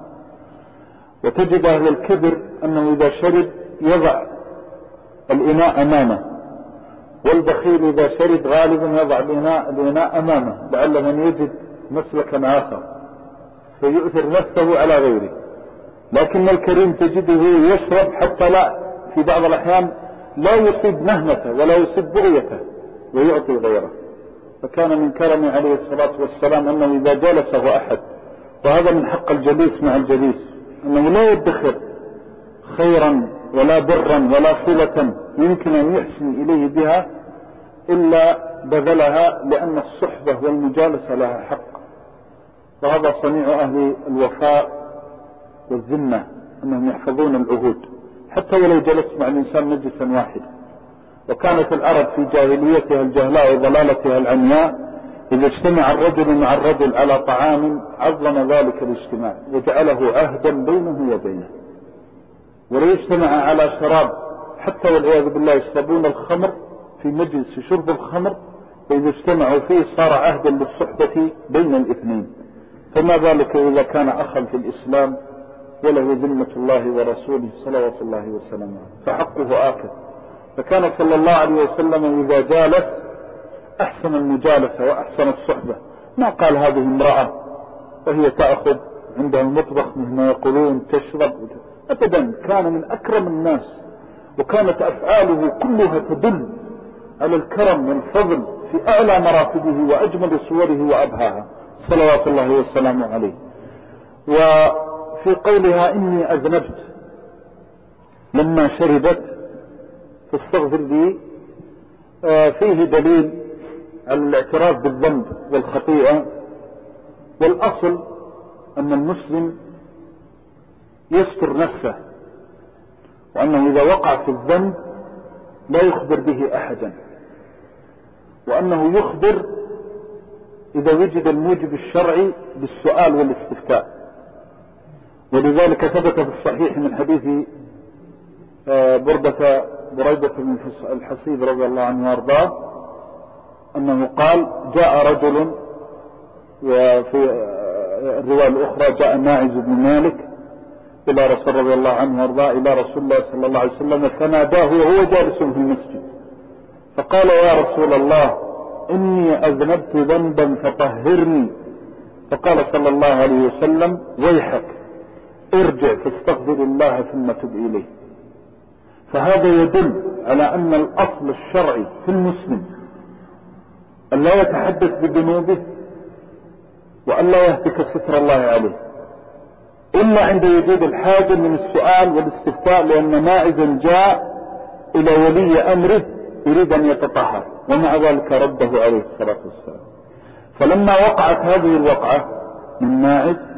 وتجد أهل الكبر أنه إذا شرب يضع الإناء أمامه، والبخيل إذا شرب غالبا يضع الإناء, الإناء أمامه لعل من يجد مسلكا آخر فيؤثر نفسه على غيره. لكن الكريم تجده يشرب حتى لا في بعض الأحيان لا يصيب نهمته ولا يصيب بغيته ويعطي غيره. فكان من كرم عليه الصلاة والسلام أنه إذا جلسه أحد، وهذا من حق الجليس مع الجليس، أنه لا يدخر خيرا ولا برا ولا صلة يمكن أن يحسن إليه بها إلا بذلها، لأن الصحبة والمجالسة لها حق. وهذا صنيع أهل الوفاء والذمة، أنهم يحفظون العهود حتى ولو جلست مع الإنسان مجلسا واحدا. وكانت العرب في جاهليتها الجهلاء وضلالتها العمياء إذا اجتمع الرجل مع الرجل على طعام عظم ذلك الاجتماع وجعله عهدا بينه وبينه، ولا يجتمع على شراب حتى والعياذ بالله يشربون الخمر في مجلس شرب الخمر، وإذا اجتمعوا فيه صار عهدا للصحبة بين الاثنين. فما ذلك إذا كان أخا في الإسلام وله ذمة الله ورسوله صلوات الله وسلامه، فحقه آكد. فكان صلى الله عليه وسلم إذا جالس أحسن المجالسة وأحسن الصحبة، ما قال هذه امرأة وهي تأخذ عندها المطبخ مما يقولون تشرب أبدا. كان من أكرم الناس، وكانت أفعاله كلها تدل على الكرم والفضل في أعلى مراتبه وأجمل صوره وأبهاها صلوات الله وسلامه عليه. وفي قولها إني أذنبت لما شربت فاستغفر لي، فيه دليل على الاعتراف بالذنب والخطيئة. والأصل أن المسلم يستر نفسه، وأنه إذا وقع في الذنب لا يخبر به أحدا، وأنه يخبر إذا وجد الموجب الشرعي بالسؤال والاستفتاء. ولذلك ثبت في الصحيح من حديث بردة بريدة بن الحصيب رضي الله عنه وارضاه أنه قال جاء رجل، وفي الرواية الأخرى جاء ماعز بن مالك إلى رسول رضي الله عنه وارضاه إلى رسول الله صلى الله عليه وسلم فناداه وهو جالس في المسجد فقال يا رسول الله إني أذنبت ذنبا فطهرني. فقال صلى الله عليه وسلم ويحك ارجع فاستغفر الله ثم تب إليه. فهذا يدل على أن الأصل الشرعي في المسلم أن لا يتحدث بذنوبه وأن لا يهتك ستر الله عليه إلا عند وجود الحاجة من السؤال والاستفتاء، لأن ماعزا جاء إلى ولي أمره يريد أن يتطهر، ومع ذلك رده عليه الصلاة والسلام. فلما وقعت هذه الوقعة من ماعز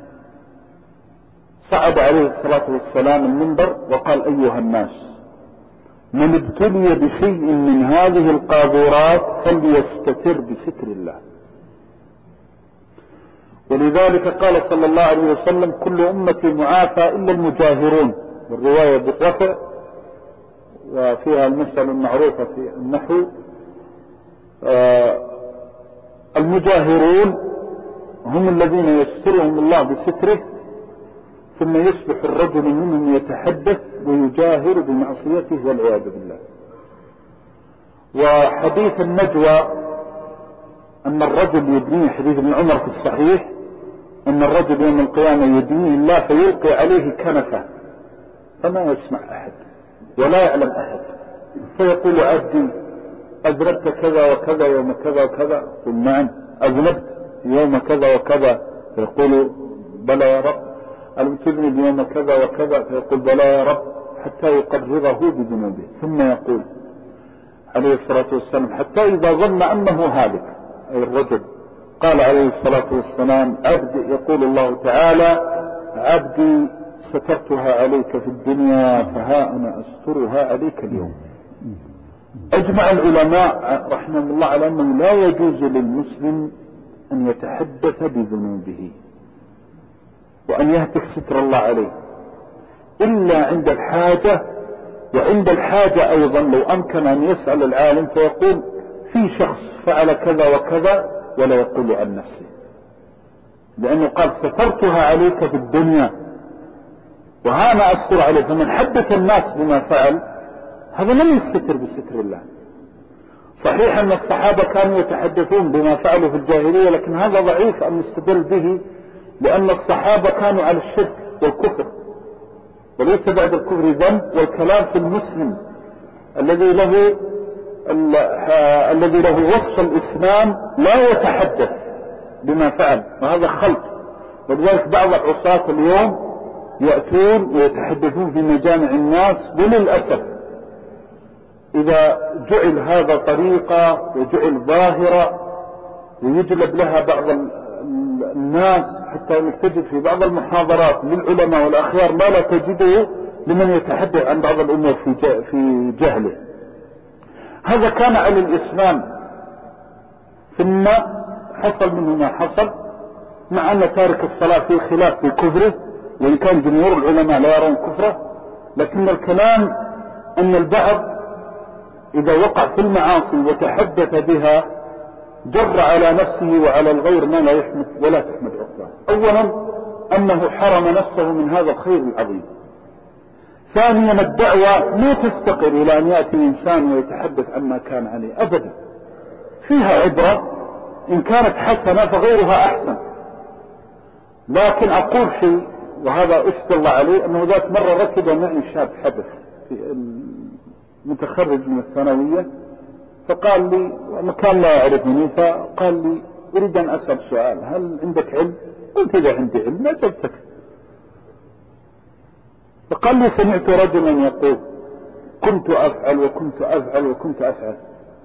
صعد عليه الصلاة والسلام المنبر وقال: أيها الناس، من ابتلي بشيء من هذه القاذورات فليستتر بستر الله. ولذلك قال صلى الله عليه وسلم: كل أمتي معافى إلا المجاهرون، والرواية بالرفع، وفيها المسألة المعروفة في النحو: آه المجاهرون هم الذين يسترهم الله بستره، ثم يصبح الرجل منهم يتحدث ويجاهر بمعصيته والعياذ بالله. وحديث النجوى أن الرجل يدنيه، حديث ابن عمر في الصحيح، أن الرجل يوم القيامة يدنيه الله فيلقي عليه كنفه فما يسمع أحد ولا يعلم أحد، فيقول: عبدي أذنبت كذا وكذا يوم كذا وكذا؟ قل: نعم أذنبت يوم كذا وكذا. فيقول: بلى يا رب. ألم تذنب يوم كذا وكذا؟ فيقول: بلى يا رب، حتى يقرره بذنوبه. ثم يقول عليه الصلاة والسلام: حتى إذا ظن أنه هالك، أي الرجل، قال عليه الصلاة والسلام: عبد، يقول الله تعالى: عبدي سترتها عليك في الدنيا فها أنا أسترها عليك اليوم. أجمع العلماء رحمهم الله على أنه لا يجوز للمسلم أن يتحدث بذنوبه وأن يهتك ستر الله عليه إلا عند الحاجة. وعند الحاجة أيضا لو أمكن أن يسأل العالم فيقول: في شخص فعل كذا وكذا، ولا يقول عن نفسه، لأنه قال: سترتها عليك في الدنيا وهذا أستر عليه. فمن حدث الناس بما فعل هذا لم يستتر بستر الله. صحيح أن الصحابة كانوا يتحدثون بما فعلوا في الجاهلية، لكن هذا ضعيف أن نستدل به، لأن الصحابة كانوا على الشرك والكفر، وليس بعد الكفر ذنب. والكلام في المسلم الذي له الذي له وصف الإسلام لا يتحدث بما فعل، وهذا خلط. ولذلك بعض العصاة اليوم يأتون ويتحدثون في مجامع الناس، وللأسف إذا جعل هذا طريقة وجعل ظاهرة ويجلب لها بعض الناس، حتى انك تجد في بعض المحاضرات للعلماء والأخيار ما لا تجده لمن يتحدث عن بعض الأمور في في جهله. هذا كان على الإسلام، ثم حصل منه ما حصل، مع أن تارك الصلاة في خلاف في كفره، وإن كان جمهور العلماء لا يرون كفره. لكن الكلام أن البعض إذا وقع في المعاصي وتحدث بها جر على نفسه وعلى الغير ما لا يحمد ولا تحمد عقباه. أولا أنه حرم نفسه من هذا الخير العظيم. ثانيا الدعوة لا تستقر إلى أن يأتي إنسان ويتحدث عما كان عليه أبدا، فيها عبرة، إن كانت حسنة فغيرها أحسن. لكن أقول شيء وهذا أشهد الله عليه، أنه ذات مرة ركب معي شاب حدث متخرج من الثانوية، فقال لي، ومكان لا يعرفني، فقال لي: أريد أن أسأل سؤال، هل عندك علم؟ قلت: إذا عندي علم ما جبتك. فقال لي: سمعت رجلا يقول: كنت أفعل وكنت أفعل وكنت أفعل.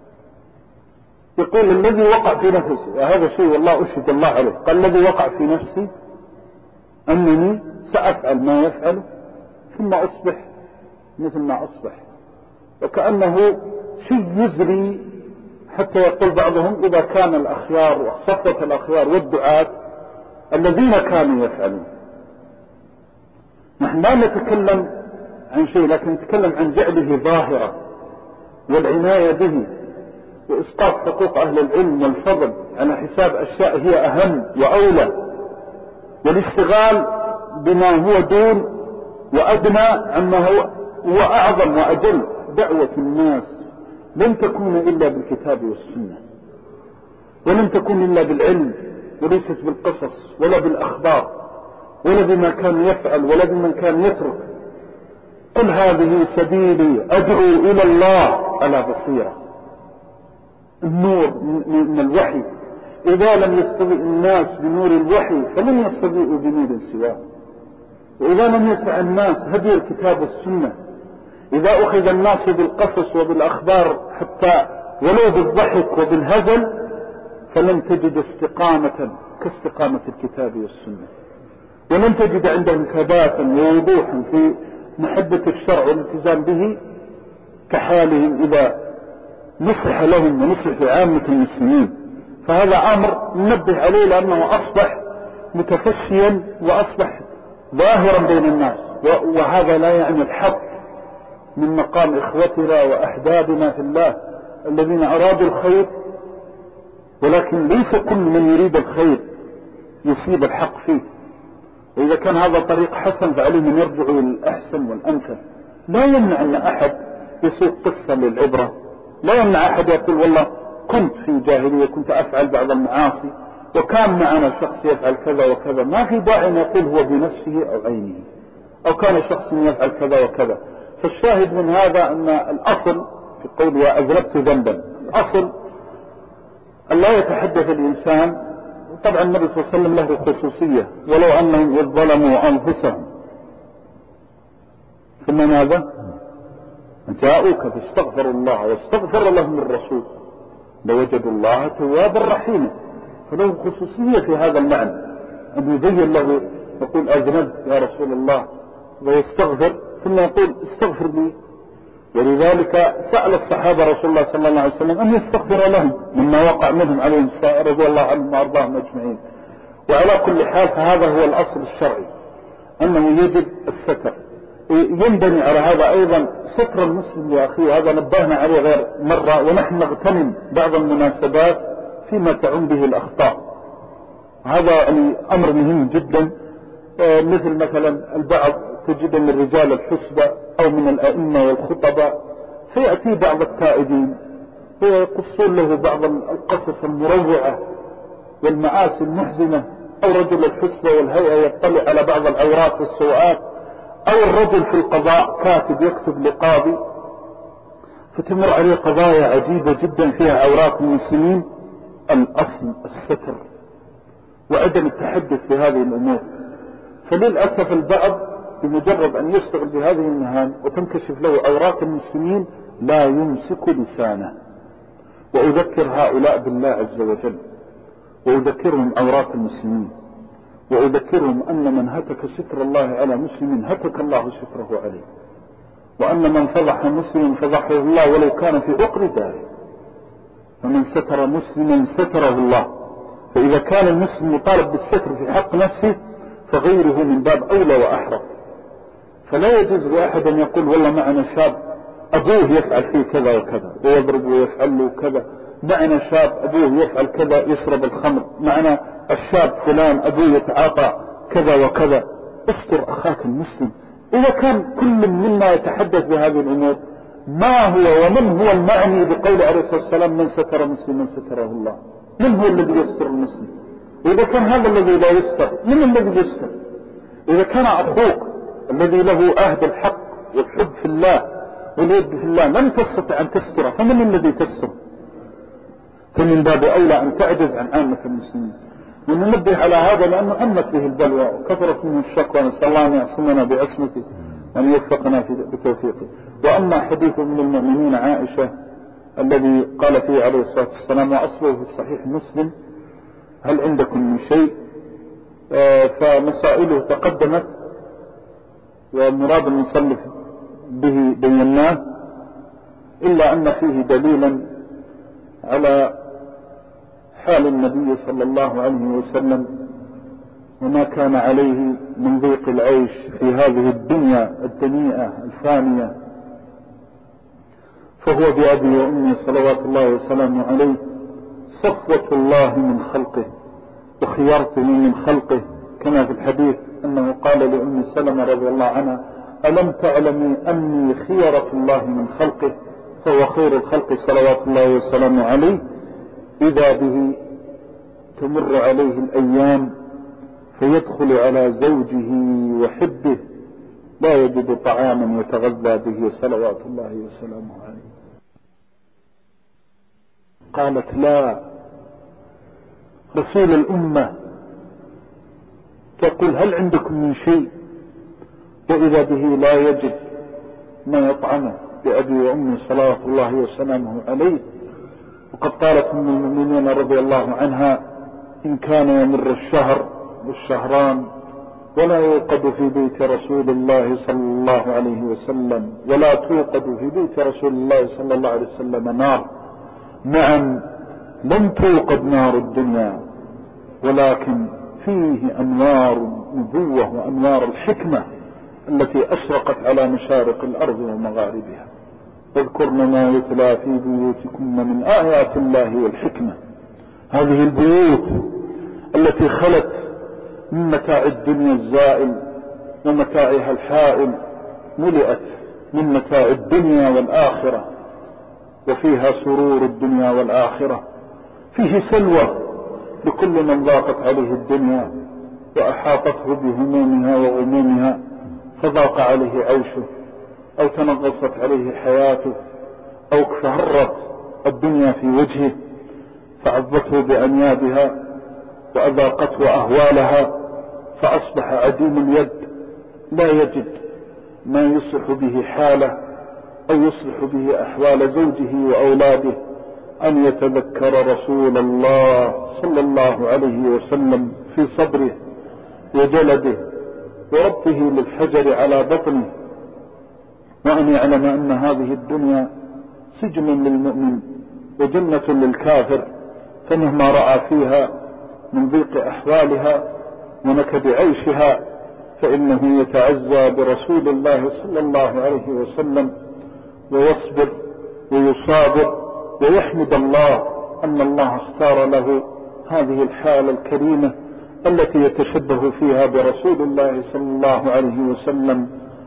يقول: الذي وقع في نفسي، وهذا شيء والله أشهد الله عليه، قال: الذي وقع في نفسي أنني سأفعل ما يفعل ثم أصبح مثل ما أصبح، وكأنه شيء يزري. حتى يقول بعضهم: إذا كان الأخيار وصفة الأخيار والدعاة الذين كانوا يفعلون. نحن لا نتكلم عن شيء، لكن نتكلم عن جعله ظاهرة والعناية به وإسقاط حقوق أهل العلم والفضل على حساب أشياء هي أهم وأولى، والاشتغال بما هو دون وأدنى عما هو, هو أعظم وأجل. دعوة الناس لن تكون إلا بالكتاب والسنة، ولن تكون إلا بالعلم، وليست بالقصص ولا بالأخبار ولا بما كان يفعل ولا بمن كان يترك. قل هذه سبيلي أدعو إلى الله على بصيرة. النور من الوحي، إذا لم يستطيع الناس بنور الوحي فلن يستطيعوا بنور سواه. وإذا لم يسع الناس هدي الكتاب والسنة إذا أخذ الناس بالقصص وبالأخبار حتى ولو بالضحك وبالهزل فلن تجد استقامة كاستقامة الكتاب والسنة، ولن تجد عندهم ثباتا ووضوحا في محبة الشرع والالتزام به كحالهم إذا نصح لهم ونصح لعامة المسلمين. فهذا أمر ننبه عليه لأنه أصبح متفشيا وأصبح ظاهرا بين الناس، وهذا لا يعني الحق من مقام إخوتنا وأحبابنا في الله الذين أرادوا الخير، ولكن ليس كل من يريد الخير يصيب الحق فيه. وإذا كان هذا طريق حسن فعليه من يرجع للأحسن والأمثل. لا يمنع أن أحد يسوق قصة للعبرة، لا يمنع أحد يقول والله كنت في جاهلية كنت أفعل بعض المعاصي وكان معنا شخص يفعل كذا وكذا، ما في داعي أن يقول هو بنفسه أو عينه، أو كان شخص يفعل كذا وكذا. فالشاهد من هذا أن الأصل في قول وأذنبت ذنبا، الأصل أن لا يتحدث الإنسان. طبعا النبي صلى الله عليه وسلم له خصوصية، ولو أنهم إذ ظلموا أنفسهم ثم ماذا جاءوك فاستغفروا الله واستغفر لهم الرسول لوجدوا الله توابا رحيما. فله خصوصية في هذا المعنى أن يبين له يقول أذنبت يا رسول الله ويستغفر، ثم يقول استغفر لي. ولذلك سأل الصحابة رسول الله صلى الله عليه وسلم أن يستغفر لهم مما وقع منهم عليهم رضي الله عنهم وأرضاهم أجمعين. وعلى كل حال فهذا هو الأصل الشرعي أنه يجب الستر. ينبني على هذا أيضا ستر المسلم لأخيه، هذا نبهنا عليه غير مرة، ونحن نغتنم بعض المناسبات فيما تعم به الأخطاء. هذا يعني أمر مهم جدا. مثل مثلا البعض تجد من الرجال الحسبة أو من الأئمة والخطباء فيأتي بعض التائبين ويقصون له بعض القصص المروعة والمآسي المحزنة، أو رجل الحسبة والهيئة يطلع على بعض العورات والسوءات، أو الرجل في القضاء كاتب يكتب لقاضي فتمر عليه قضايا عجيبة جدا فيها عورات المسلمين. الأصل الستر وعدم التحدث بهذه الأمور. فللأسف البعض بمجرد أن يشتغل بهذه المهام وتنكشف له عورات المسلمين لا يمسك لسانه. وأذكر هؤلاء بالله عز وجل، وأذكرهم عورات المسلمين، وأذكرهم أن من هتك ستر الله على مسلم هتك الله ستره عليه، وأن من فضح مسلم فضحه الله ولو كان في عقر داره، ومن ستر مسلما ستره الله. فإذا كان المسلم يطالب بالستر في حق نفسه فغيره من باب أولى وأحرى. فلا يجوز لأحد أن يقول والله معنا شاب أبوه يفعل فيه كذا وكذا ويضرب ويفعل له كذا، معنا شاب أبوه يفعل كذا يشرب الخمر، معنا الشاب فلان أبوه يتعاطى كذا وكذا. استر أخاك المسلم. إذا كان كل منا يتحدث بهذه الأمور ما هو ومن هو المعني بقول عليه الصلاة والسلام من ستر مسلما ستره الله؟ من هو الذي يستر المسلم؟ وإذا كان هذا الذي لا يستر من الذي يستر؟ إذا كان أخوك الذي له عهد الحق والحب في الله واليد في الله لم تستطع أن تستره فمن الذي تستر؟ فمن باب أولى أن تعجز عن عامة المسلمين. وننبه على هذا لأنه أمت به البلوى وكثرت منه الشكوى، نسأل الله أن يعصمنا بعصمته وأن يوفقنا بتوفيقه. وأما حديث من المؤمنين عائشة الذي قال فيه عليه الصلاة والسلام وأصله في الصحيح مسلم هل عندكم من شيء، آه فمسائله تقدمت والمراد المصنف به بيناه، إلا أن فيه دليلا على حال النبي صلى الله عليه وسلم وما كان عليه من ضيق العيش في هذه الدنيا الدنيئة الفانية. فهو بأبي وأمي صلوات الله وسلامه عليه صفوة الله من خلقه وخيارته من خلقه، كما في الحديث أنه قال لأم سلمة رضي الله عنها ألم تعلمي أني خيرة الله من خلقه؟ فهو خير الخلق صلوات الله وسلامه عليه. إذا به تمر عليه الأيام فيدخل على زوجه وحبه لا يجد طعاما يتغذى به صلوات الله وسلامه عليه. قالت لا، رسول الأمة تقول هل عندكم من شيء؟ وإذا به لا يجد ما يطعمه بأبي وأمي صلوات الله وسلامه عليه. وقد قالت أم المؤمنين رضي الله عنها: إن كان يمر الشهر والشهران ولا يوقد في بيت رسول الله صلى الله عليه وسلم ولا توقد في بيت رسول الله صلى الله عليه وسلم نار، نعم لم توقد نار الدنيا، ولكن فيه أنوار النبوة وأنوار الحكمة التي أشرقت على مشارق الأرض ومغاربها. واذكرن ما يتلى في بيوتكن من آيات الله والحكمة. هذه البيوت التي خلت من متاع الدنيا الزائل ومتاعها الحائل ملئت من متاع الدنيا والآخرة، وفيها سرور الدنيا والآخرة، فيه سلوى لكل من ضاقت عليه الدنيا وأحاطته بهمومها وغمومها فضاق عليه عيشه أو تنغصت عليه حياته أو اكفهرت الدنيا في وجهه فعضته بأنيابها وأذاقته أهوالها، فأصبح عديم اليد لا يجد ما يصلح به حاله أو يصلح به أحوال زوجه وأولاده، أن يتذكر رسول الله صلى الله عليه وسلم في صبره وجلده وربطه للحجر على بطنه، وأن يعلم أن هذه الدنيا سجن للمؤمن وجنة للكافر، فمهما رأى فيها من ضيق أحوالها ونكد عيشها فإنه يتعزى برسول الله صلى الله عليه وسلم ويصبر ويصابر ويحمد الله أن الله اختار له هذه الحالة الكريمة التي يتشبه فيها برسول الله صلى الله عليه وسلم.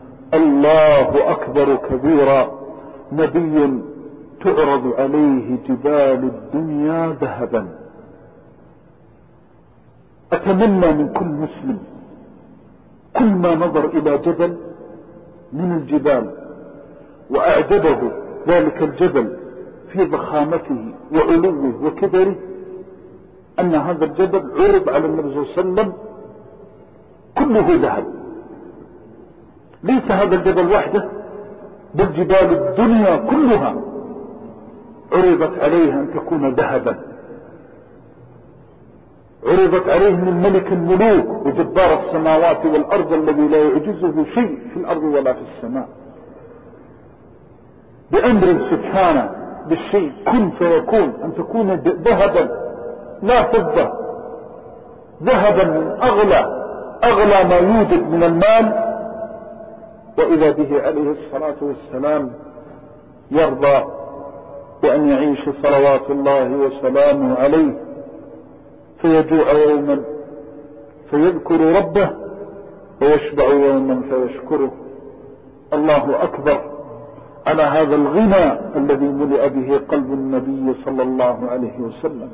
الله أكبر كبيرا، نبي تعرض عليه جبال الدنيا ذهبا. أتمنى من كل مسلم كل ما نظر إلى جبل من الجبال وأعجبه ذلك الجبل في ضخامته وعلوه وكبره، أن هذا الجبل عرض على النبي صلى الله عليه وسلم كله ذهب. ليس هذا الجبل وحده، بل جبال الدنيا كلها عرضت عليه أن تكون ذهبا، عرضت عليه من ملك الملوك وجبار السماوات والأرض الذي لا يعجزه شيء في الأرض ولا في السماء، بأمر سبحانه بالشيء كن فيكون أن تكون ذهبا لا فضة، ذهبا من أغلى أغلى ما يوجد من المال. وإذا به عليه الصلاة والسلام يرضى بأن يعيش صلوات الله وسلامه عليه فيجوع يوما فيذكر ربه ويشبع يوما فيشكره. الله أكبر على هذا الغنى الذي ملئ به قلب النبي صلى الله عليه وسلم.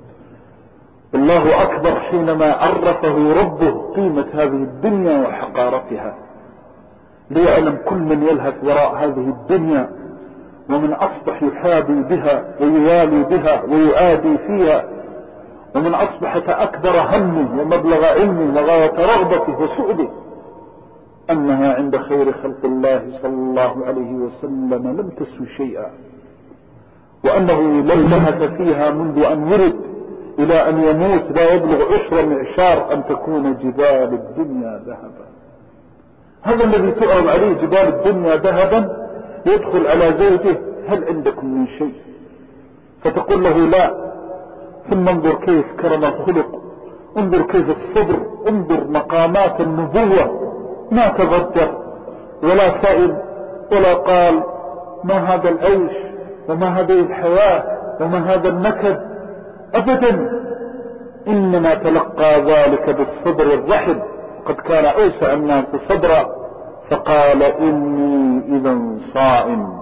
الله أكبر حينما عرفه ربه قيمة هذه الدنيا وحقارتها، ليعلم كل من يلهث وراء هذه الدنيا ومن أصبح يحابي بها ويوالي بها ويعادي فيها، ومن أصبحت أكبر همه ومبلغ علمه وغاية رغبته وسؤله أنها عند خير خلق الله صلى الله عليه وسلم لم تسوي شيئا، وأنه لو لهث فيها منذ أن ولد إلى أن يموت لا يبلغ عشر معشار أن تكون جبال الدنيا ذهبا. هذا الذي تعرض عليه جبال الدنيا ذهبا يدخل على زوجه: هل عندكم من شيء؟ فتقول له: لا. ثم انظر كيف كرم الخلق، انظر كيف الصبر، انظر مقامات النبوة، ما تضجر ولا سئل ولا قال ما هذا العيش وما هذه الحياة وما هذا النكد، أبدا، إنما تلقى ذلك بالصبر الرحب. قد كان أوسع الناس صبرا فقال: إني إذا صائم.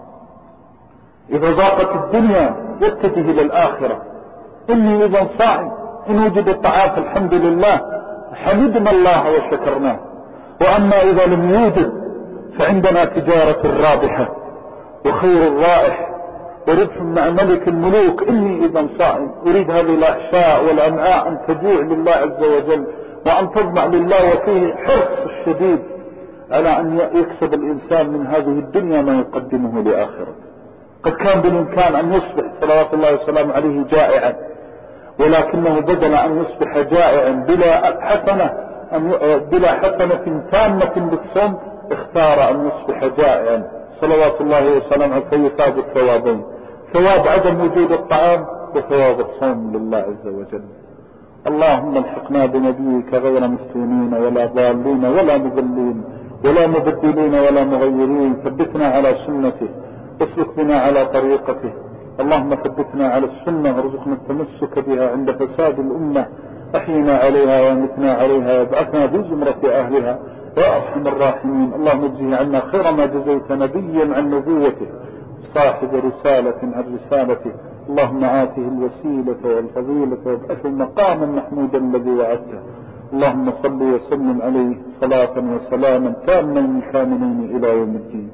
إذا ضاقت الدنيا يتجه إلى الآخرة: إني إذا صائم. إن وجد الطعام فالحمد لله، حمدنا الله وشكرناه. وأما إذا لم يوجد فعندنا تجارة رابحة وخير رائح وربح مع ملك الملوك. إني إذا صائم أريد هذه الأحشاء والأمعاء أن تجوع لله عز وجل وأن تضمع لله، وفيه حرص الشديد على أن يكسب الإنسان من هذه الدنيا ما يقدمه لآخرة. قد كان بالإمكان أن يصبح صلوات الله وسلامه عليه جائعا، ولكنه بدل أن يصبح جائعا بلا حسنة أن بلا حسنة تامة بالصوم اختار أن يصبح جائعا صلوات الله وسلامه فيثاب الثوابين، ثواب عدم وجود الطعام وثواب الصوم لله عز وجل. اللهم الحقنا بنبيك غير مفتونين ولا ضالين ولا مضلين ولا مبدلين ولا مغيرين، ثبتنا على سنته اسلك بنا على طريقته. اللهم ثبتنا على السنة وارزقنا التمسك بها عند فساد الأمة، أحينا عليها وامتنا عليها وابعثنا في زمرة أهلها يا أرحم الراحمين. اللهم اجزه عنا خير ما جزيت نبيا عن نبوته، صاحب رسالة عن رسالته. اللهم آته الوسيلة والفضيلة وابعثه مقاما محمودا الذي وعدته. اللهم صل وسلم عليه صلاة وسلاما تامين كاملين إلى يوم الدين.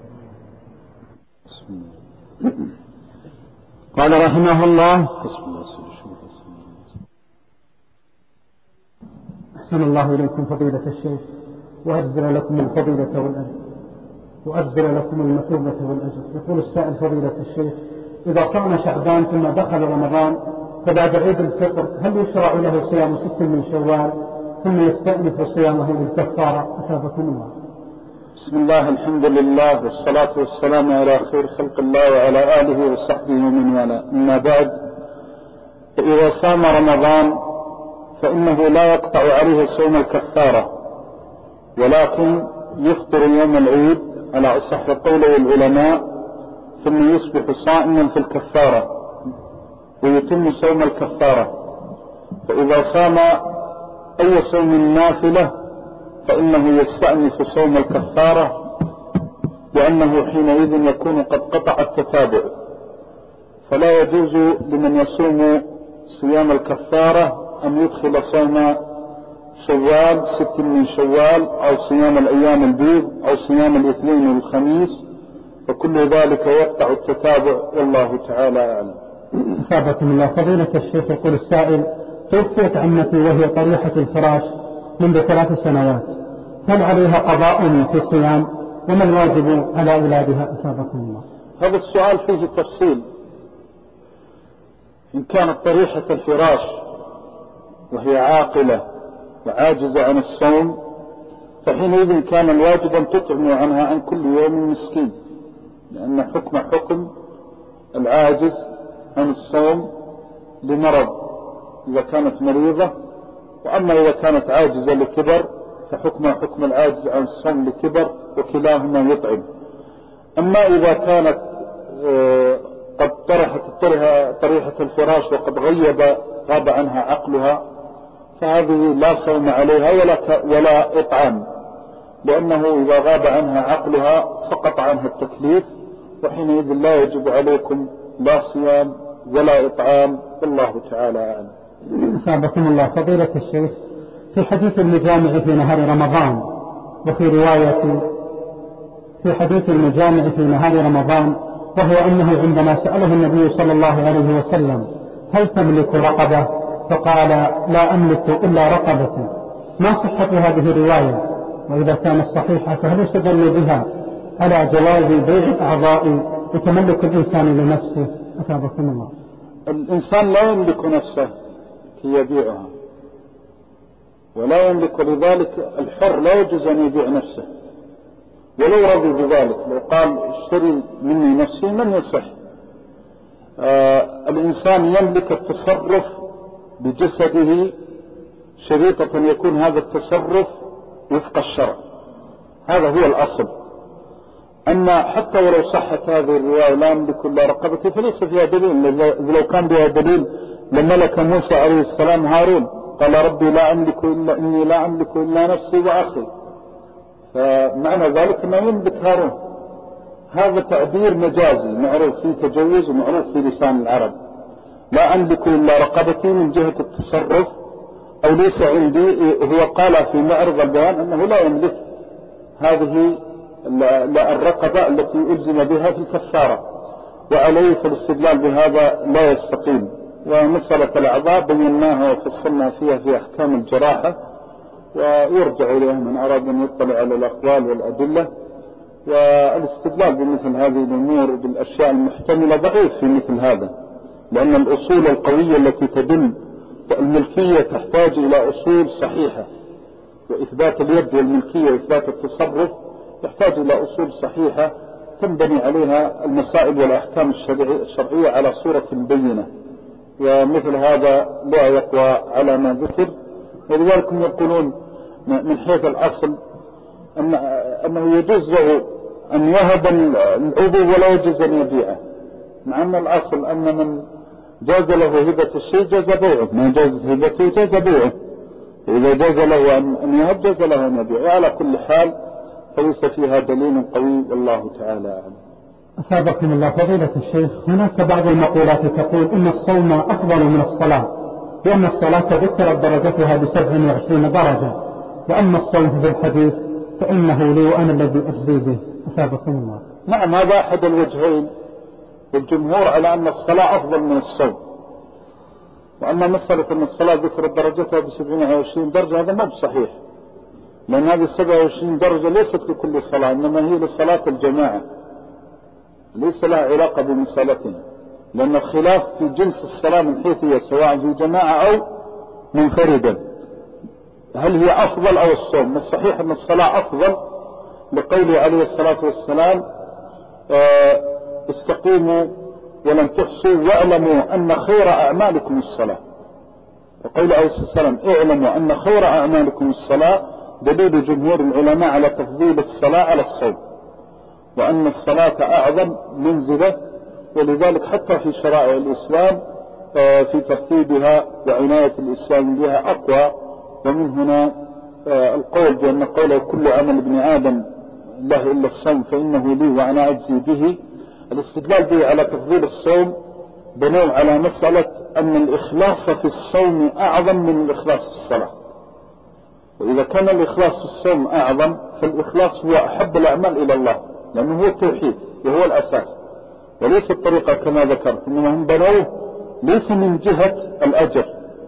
قال رحمه الله: أحسن الله إليكم فضيلة الشيخ، وأجزل لكم الفضيلة والأجر وأجزل لكم المثوبة والأجر. يقول السائل: فضيلة الشيخ، إذا صام شعبان ثم دخل رمضان فبعد عيد الفطر هل يشرع له صيام ست من شوال ثم يستأنف صيامه للكفارة؟ أثابكم الله. بسم الله، الحمد لله، والصلاة والسلام على خير خلق الله وعلى آله وصحبه ومن والاه. أما بعد، فإذا صام رمضان فإنه لا يقطع عليه صوم الكفارة، ولكن يفطر يوم العيد على أصح قول العلماء، ثم يصبح صائما في الكفارة ويتم صوم الكفارة. فإذا صام أي صوم نافلة فإنه يستأنف صوم الكفارة، لأنه حينئذ يكون قد قطع التتابع، فلا يجوز لمن يصوم صيام الكفارة أن يدخل صوم شوال ست من شوال أو صيام الأيام البيض أو صيام الاثنين والخميس، وكل ذلك يقطع التتابع، والله تعالى أعلم. أثابكم الله. فضيلة الشيخ، يقول السائل: توفيت عمتي وهي طريحة الفراش منذ ثلاث سنوات، هل عليها قضاء في الصيام؟ وما الواجب على أولادها؟ أثابكم الله. هذا السؤال فيه تفصيل. إن كانت طريحة الفراش وهي عاقلة وعاجزة عن الصوم فحينئذ كان الواجب أن تطعم عنها عن كل يوم مسكين، لأن حكم حكم العاجز عن الصوم لمرض إذا كانت مريضة، وأما إذا كانت عاجزة لكبر فحكم حكم العاجز عن الصوم لكبر، وكلاهما يطعم. أما إذا كانت قد طرحت طريحة الفراش وقد غيب غاب عنها عقلها فهذه لا صوم عليها ولا, ولا إطعام، لأنه إذا غاب عنها عقلها سقط عنها التكليف، وحينئذ لا يجب عليكم لا صيام ولا إطعام، والله تعالى أعلم. أثابكم الله. فضيلة الشيخ، في حديث المجامع في نهار رمضان، وفي رواية في حديث المجامع في نهار رمضان، وهو أنه عندما سأله النبي صلى الله عليه وسلم: هل تملك رقبة؟ فقال: لا أملك إلا رقبة. ما صحة هذه الرواية؟ وإذا كانت صحيحة فهل يستدل بها على جواز بيع الأعضاء وتملك الإنسان لنفسه؟ أثابكم الله. الإنسان لا يملك نفسه كي يبيعها، ولا يملك، لذلك الحر لا يجوز أن يبيع نفسه ولو رضي بذلك. لو قال اشتري مني نفسي من يصح. آه الإنسان يملك التصرف بجسده شريطة يكون هذا التصرف وفق الشرع، هذا هو الأصل. أما حتى ولو صحت هذه الرواية لا يملك إلا رقبتي فليس فيها دليل. لو كان بها دليل لملك موسى عليه السلام هارون، قال: ربي لا أملك إلا إني لا أملك إلا نفسي وأخي، فمعنى ذلك أنه يملك هارون. هذا تعبير مجازي معروف في تجوز ومعروف في لسان العرب. لا أملك إلا رقبتي من جهة التصرف، أو ليس عندي. هو قال في معرض البيان أنه لا يملك هذه الرقبة التي ألزم بها في الكفارة، وعليه فالاستدلال بهذا لا يستقيم. ومسألة الأعضاء بيناها وفصلنا فيها في أحكام الجراحة، ويرجع إليه من أراد أن يطلع على الأقوال والأدلة. والاستدلال بمثل هذه الأمور بالأشياء المحتملة ضعيف في مثل هذا، لأن الأصول القوية التي تدل الملكية تحتاج إلى أصول صحيحة، وإثبات اليد والملكية وإثبات التصرف يحتاج إلى أصول صحيحة تنبني عليها المسائل والأحكام الشرعية على صورة بينة، ومثل هذا لا يقوى على ما ذكر. ولذلك يقولون من حيث الأصل أن أنه يجوز له أن يهب العضو ولا يجوز أن يبيعه، مع أن الأصل أن من جاز له هبة الشيء جاز بيعه، ما جاز هبته جاز بيعه، إذا جاز له أن يهب جاز له أن يبيعه. وعلى كل حال فليس فيها دليل قوي، والله تعالى أعلم. أثابكم الله فضيلة الشيخ. هناك بعض المقولات تقول إن الصوم أفضل من الصلاة، لأن الصلاة ذكرت درجتها بسبع وعشرين درجة، وأما الصوم في الحديث فإنه لي وأنا الذي أجزي به. أثابكم الله. نعم، هذا أحد الوجهين، والجمهور على أن الصلاة أفضل من الصوم. وأما مسألة أن الصلاة ذكرت درجتها بسبع وعشرين درجة هذا ما بصحيح، لأن هذه السبع وعشرين درجة ليست لكل صلاة، إنما هي لصلاة الجماعة، ليس لها علاقة بمسألتنا، لأن الخلاف في جنس الصلاة من حيث هي سواء في جماعة أو منفردا، هل هي أفضل أو الصوم؟ الصحيح أن الصلاة أفضل لقوله عليه الصلاة والسلام استقيموا ولن تحصوا واعلموا أن خير أعمالكم الصلاة. وقول عليه الصلاة والسلام اعلموا أن خير أعمالكم الصلاة دليل جمهور العلماء على تفضيل الصلاة على الصوم، وأن الصلاة أعظم منزلة، ولذلك حتى في شرائع الإسلام في ترتيبها وعناية الإسلام بها أقوى. ومن هنا القول بأن قوله كل عمل ابن آدم له إلا الصوم فإنه لي وأنا أجزي به، الاستدلال به على تفضيل الصوم بنوا على مسألة أن الإخلاص في الصوم أعظم من الإخلاص في الصلاة. وإذا كان الإخلاص في الصوم أعظم فالإخلاص هو أحب الأعمال إلى الله، لأنه هو التوحيد وهو الأساس، وليس الطريقة كما ذكرت، إنما هم بنوه ليس من جهة الأجر،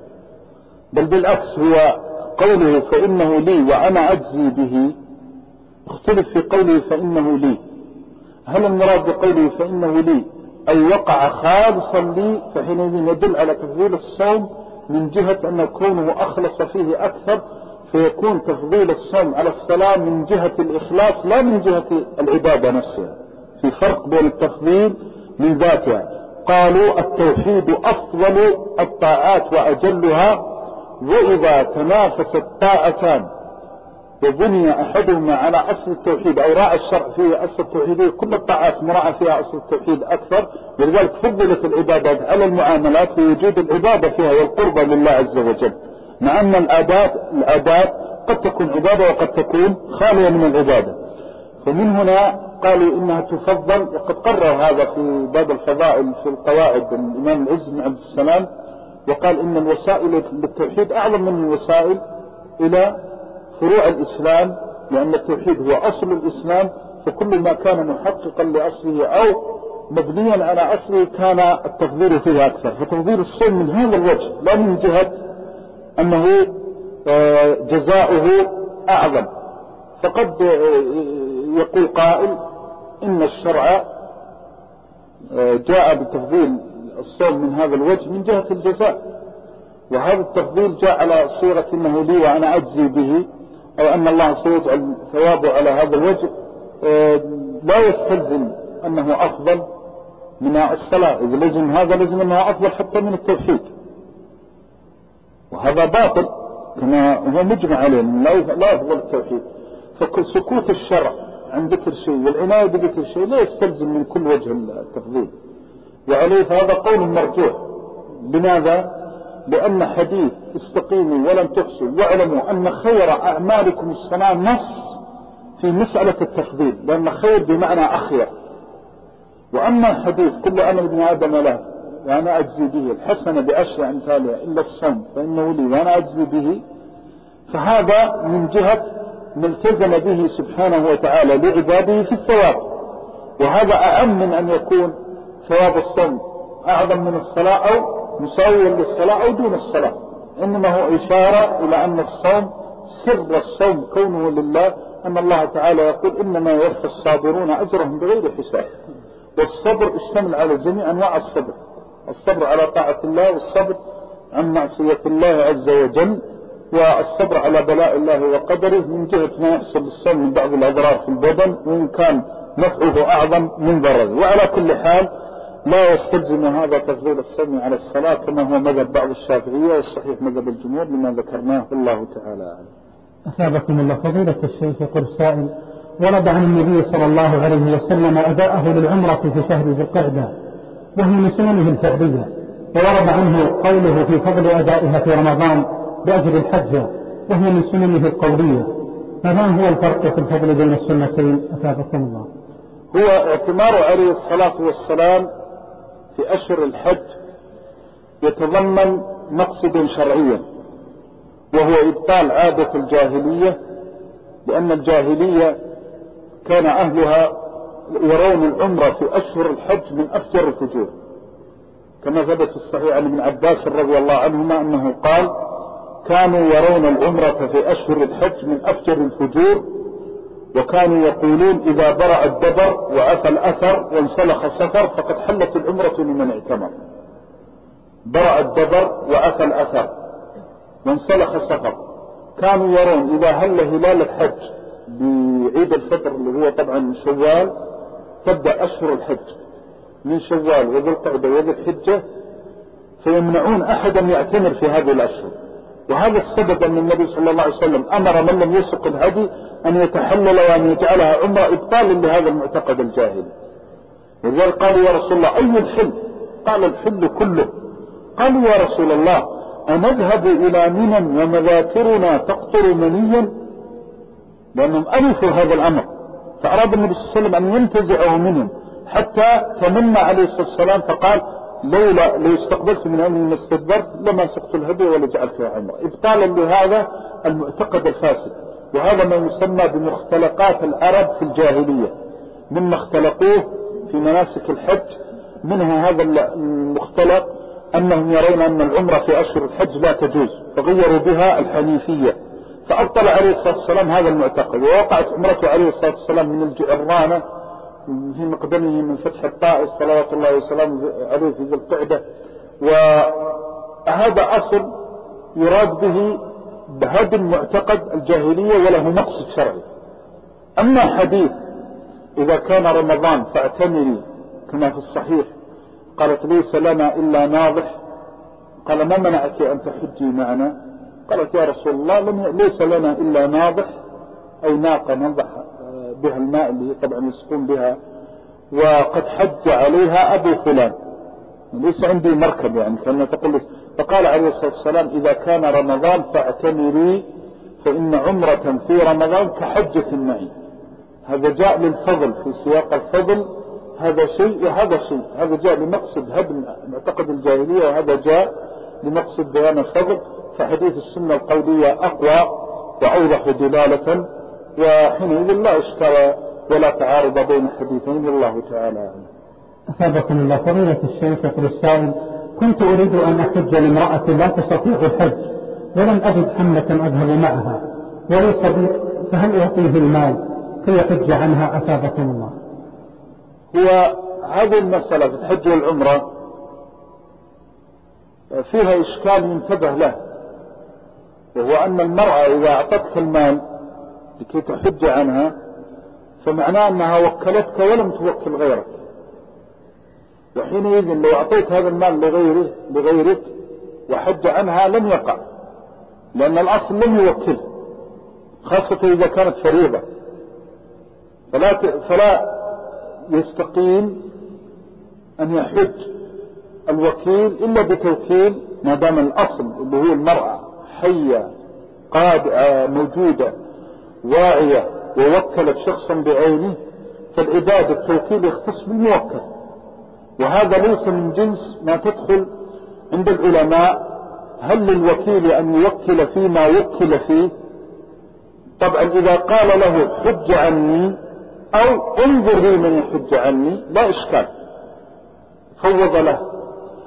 بل بالعكس هو قوله فإنه لي وأنا أجزي به اختلف في قوله فإنه لي. هل المراد بقوله فإنه لي أي وقع خالصا لي، فحينئذ يدل على تفضيل الصوم من جهة أن كونه أخلص فيه أكثر، فيكون تفضيل الصوم على الصلاة من جهة الإخلاص لا من جهة العبادة نفسها. في فرق بين التفضيل من ذاتها. قالوا التوحيد أفضل الطاعات وأجلها، وإذا تنافست طاعتان وبني أحدهما على أصل التوحيد أو راعى الشرع فيه أصل التوحيد، كل الطاعات مراعى فيها أصل التوحيد أكثر، ولذلك فضلت العبادات على المعاملات في وجود العبادة فيها والقربة لله عز وجل، مع أن العادات العادات قد تكون عبادة وقد تكون خالية من العبادة. فمن هنا قالوا إنها تفضل، وقد قرر هذا في باب الفضائل في القواعد الإمام العز بن عبد السلام، وقال إن الوسائل للتوحيد أعظم من الوسائل إلى فروع الإسلام، لأن التوحيد هو أصل الإسلام، فكل ما كان محققا لأصله أو مبنيا على أصله كان التفضيل فيه أكثر. فتفضيل الصوم من هذا الوجه لا من جهة أنه جزاؤه أعظم. فقد يقول قائل إن الشرع جاء بتفضيل الصوم من هذا الوجه من جهة الجزاء، وهذا التفضيل جاء على صيغة إنه لي وأنا أجزي به، أو أن الله سيجعل ثوابه على هذا الوجه، لا يستلزم أنه أفضل من الصلاة، إذا لازم هذا لازم أنه أفضل حتى من التوحيد، وهذا باطل كما هو مجمع عليه لا أفضل التوحيد. فسكوت الشرع عن ذكر شيء والعناية بذكر شيء لا يستلزم من كل وجه التفضيل، وعليه فهذا قول مرجوح. لماذا؟ لأن حديث استقيموا ولن تحصوا واعلموا أن خير أعمالكم الصلاة نص في مسألة التفضيل، لأن خير بمعنى أخير. وأما حديث كل عمل ابن آدم له وأنا أجزي به الحسنة بعشر أمثالها إلا الصوم فإنه لي وأنا أجزي به، فهذا من جهة ما التزم به سبحانه وتعالى لعباده في الثواب، وهذا أعم من أن يكون ثواب الصوم أعظم من الصلاة أو مساويا للصلاة أو دون الصلاة، إنما هو إشارة إلى أن الصوم سر الصوم كونه لله أن الله تعالى يقول إنما يوفى الصابرون أجرهم بغير حساب. والصبر اشتمل على جميع أنواع الصبر، الصبر على طاعة الله، والصبر عن معصية الله عز وجل، والصبر على بلاء الله وقدره من جهة ما يحصل للصوم من بعض الأضرار في البدن، وإن كان نفعه أعظم من ضرره. وعلى كل حال لا يستلزم هذا تفضيل الصوم على الصلاة كما هو مذهب بعض الشافعية، والصحيح مذهب الجمهور لما ذكرناه الله تعالى أعلم. أثابكم الله. فضيلة الشيخ يقول السائل: ورد عن النبي صلى الله عليه وسلم أداءه للعمرة في شهر ذي القعدة وهي من سننه الفعلية، وورد عنه قوله في فضل أدائها في رمضان بأجر الحجة وهي من سننه القولية، فما هو الفرق في الفضل بين السنتين؟ أثابكم الله. هو اعتمار عليه الصلاة والسلام في أشهر الحج يتضمن مقصد شرعيا، وهو إبطال عادة الجاهلية، لأن الجاهلية كان أهلها يرون العمرة في أشهر الحج من أفجر الفجور، كما ثبت في الصحيح عن ابن عباس رضي الله عنهما أنه قال: كانوا يرون العمرة في أشهر الحج من أفجر الفجور، وكانوا يقولون إذا برع الدبر وعفى الأثر وانسلخ سفر فقد حلت العمرة لمن اعتمر. برع الدبر وعفى الأثر وانسلخ سفر، كانوا يرون إذا هل هلال الحج بعيد الفطر اللي هو طبعا شوال، تبدأ أشهر الحج من شوال وذي القعدة وذي الحجة، فيمنعون أحدا يعتمر في هذه الأشهر. وهذا السبب أن النبي صلى الله عليه وسلم أمر من لم يسق الهدي أن يتحلل وأن يجعلها عمرة إبطالا لهذا المعتقد الجاهلي. ولذلك قالوا: يا رسول الله أي الحل؟ قال: الحل كله. قالوا: يا رسول الله أنذهب إلى منى ومذاكرنا تقطر منيا؟ لأنهم ألفوا هذا الأمر، فأراد النبي صلى الله عليه وسلم أن ينتزعه منهم، حتى تمنى عليه الصلاة والسلام فقال: لولا لو استقبلت من أمري ما استدبرت لما سقت الهدي ولا جعلتها عمرة، إبطالا لهذا المعتقد الفاسد. وهذا ما يسمى بمختلقات العرب في الجاهلية، مما اختلقوه في مناسك الحج. منها هذا المختلق أنهم يرون أن العمرة في أشهر الحج لا تجوز، فغيروا بها الحنيفية، فأبطل عليه الصلاة والسلام هذا المعتقد. ووقعت عمرته عليه الصلاة والسلام من الجعرانة في مقدمه من فتح الطائف صلوات الله وسلامه عليه في ذي القعدة. وهذا أصل يراد به بهدم معتقد الجاهلية وله مقصد شرعي. أما حديث إذا كان رمضان فاعتمري كما في الصحيح، قالت: ليس لنا إلا ناضح. قال: ما منعك أن تحجي معنا؟ قالت: يا رسول الله لم ليس لنا إلا ناضح، أي ناقة نضح بها الماء اللي طبعا يسقون بها، وقد حج عليها أبو فلان، ليس عندي مركب يعني كأنها تقول. فقال عليه الصلاة والسلام: إذا كان رمضان فاعتمري فإن عمرة في رمضان كحجة معي. هذا جاء للفضل في سياق الفضل، هذا شيء وهذا شيء. هذا جاء لمقصد هدم معتقد الجاهلية، وهذا جاء لمقصد بيان الفضل. فحديث السنة القولية أقوى وأوضح دلالة، وحينئذ لا إشكال ولا تعارض بين الحديثين، والله تعالى. أثابكم الله. فضيلة الشيخ يقول السائل: كنت أريد أن أحج لامرأة لا تستطيع الحج ولم أجد حملة أذهب معها ولي صديق، فهل أعطيه المال كي يحج عنها؟ أثابكم الله. هو هذه المسألة في الحج والعمرة فيها إشكال ينتبه له، وهو أن المرأة إذا أعطتك المال لكي تحج عنها فمعناه أنها وكلتك ولم توكل غيرك، وحينئذ لو أعطيت هذا المال لغيره لغيرك وحج عنها لم يقع، لأن الأصل لم يوكله، خاصة إذا كانت فريضة. فلا فلا يستقيم أن يحج الوكيل إلا بتوكيل، ما دام الأصل اللي هو المرأة حية قادعة موجودة واعية ووكلت شخصا بعينه، فالعبادة التوكيل يختص بالموكل، وهذا ليس من جنس ما تدخل عند العلماء. هل للوكيل أن يوكل فيما وكل فيه؟ طبعا إذا قال له حج عني أو انظر لي من يحج عني لا إشكال، فوض له،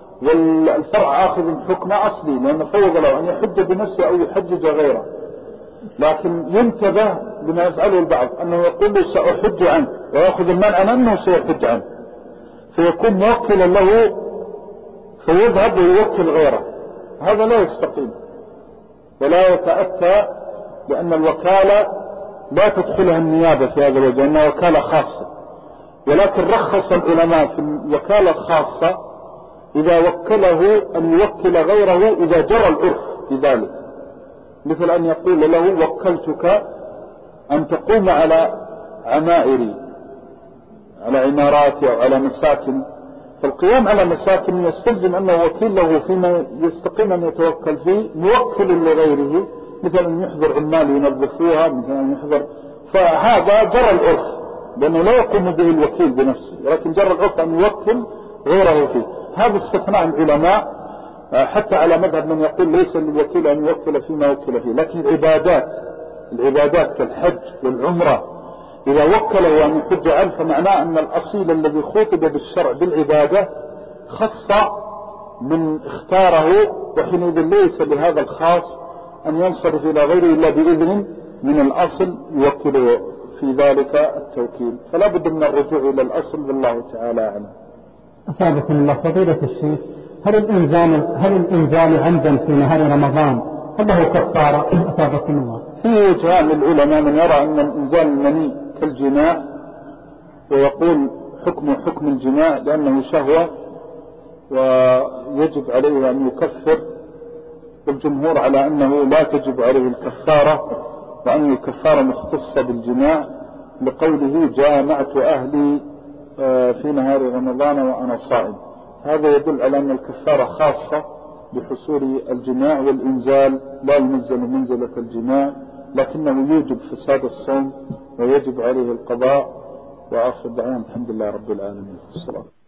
والفرع آخذ حكم أصلي، لأنه فوض له أن يحج بنفسه أو يحجج غيره. لكن ينتبه لما يفعله البعض أنه يقول له سأحج عنك ويأخذ المنع أنه سيحج عنك، فيكون موكلا له فيذهب ويوكل غيره. هذا لا يستقيم ولا يتأتى، لأن الوكالة لا تدخلها النيابة في هذا الوجه، أنها وكالة خاصة. ولكن رخص العلماء في الوكالة الخاصة إذا وكله أن يوكل غيره إذا جرى العرف بذلك، مثل أن يقول له وكلتك أن تقوم على عمائري، على عماراتي أو على مساكن. فالقيام على مساكن يستلزم أنه وكيل له فيما يستقيم أن يتوكل فيه موكل لغيره، مثل أن يحضر عمال ينظفوها، مثل أن يحضر. فهذا جرى العرف لأنه لا يقوم به الوكيل بنفسه، ولكن جرى العرف أن يوكل غيره فيه. هذا استثناء العلماء حتى على مذهب من يقول ليس للوكيل أن يوكل فيما وكل فيه. لكن العبادات العبادات كالحج والعمرة إذا وكله أن يحج عنه فمعناه أن الأصيل الذي خطب بالشرع بالعبادة خص من اختاره، وحينئذ ليس لهذا الخاص أن ينصرف إلى غيره إلا بإذن من الأصل يوكله في ذلك التوكيل. فلا بد من الرجوع إلى الأصل والله تعالى أعلم. أثابكم الله فضيلة الشيخ، هل الإنزال هل الإنزال عمدا في نهار رمضان هل له كفارة؟ أثابكم الله. في وجهان للعلماء، من يرى أن الإنزال المني كالجماع ويقول حكم حكم الجماع لأنه شهوة ويجب عليه أن يكفر، والجمهور على أنه لا تجب عليه الكفارة، وأن الكفارة مختصة بالجماع لقوله جامعت أهلي في نهار رمضان وأنا صائم. هذا يدل على أن الكفارة خاصة بحصول الجماع، والإنزال لا ينزل منزلة الجماع، لكنه يوجب فساد الصوم ويجب عليه القضاء. وآخر دعوان الحمد لله رب العالمين. الصلاة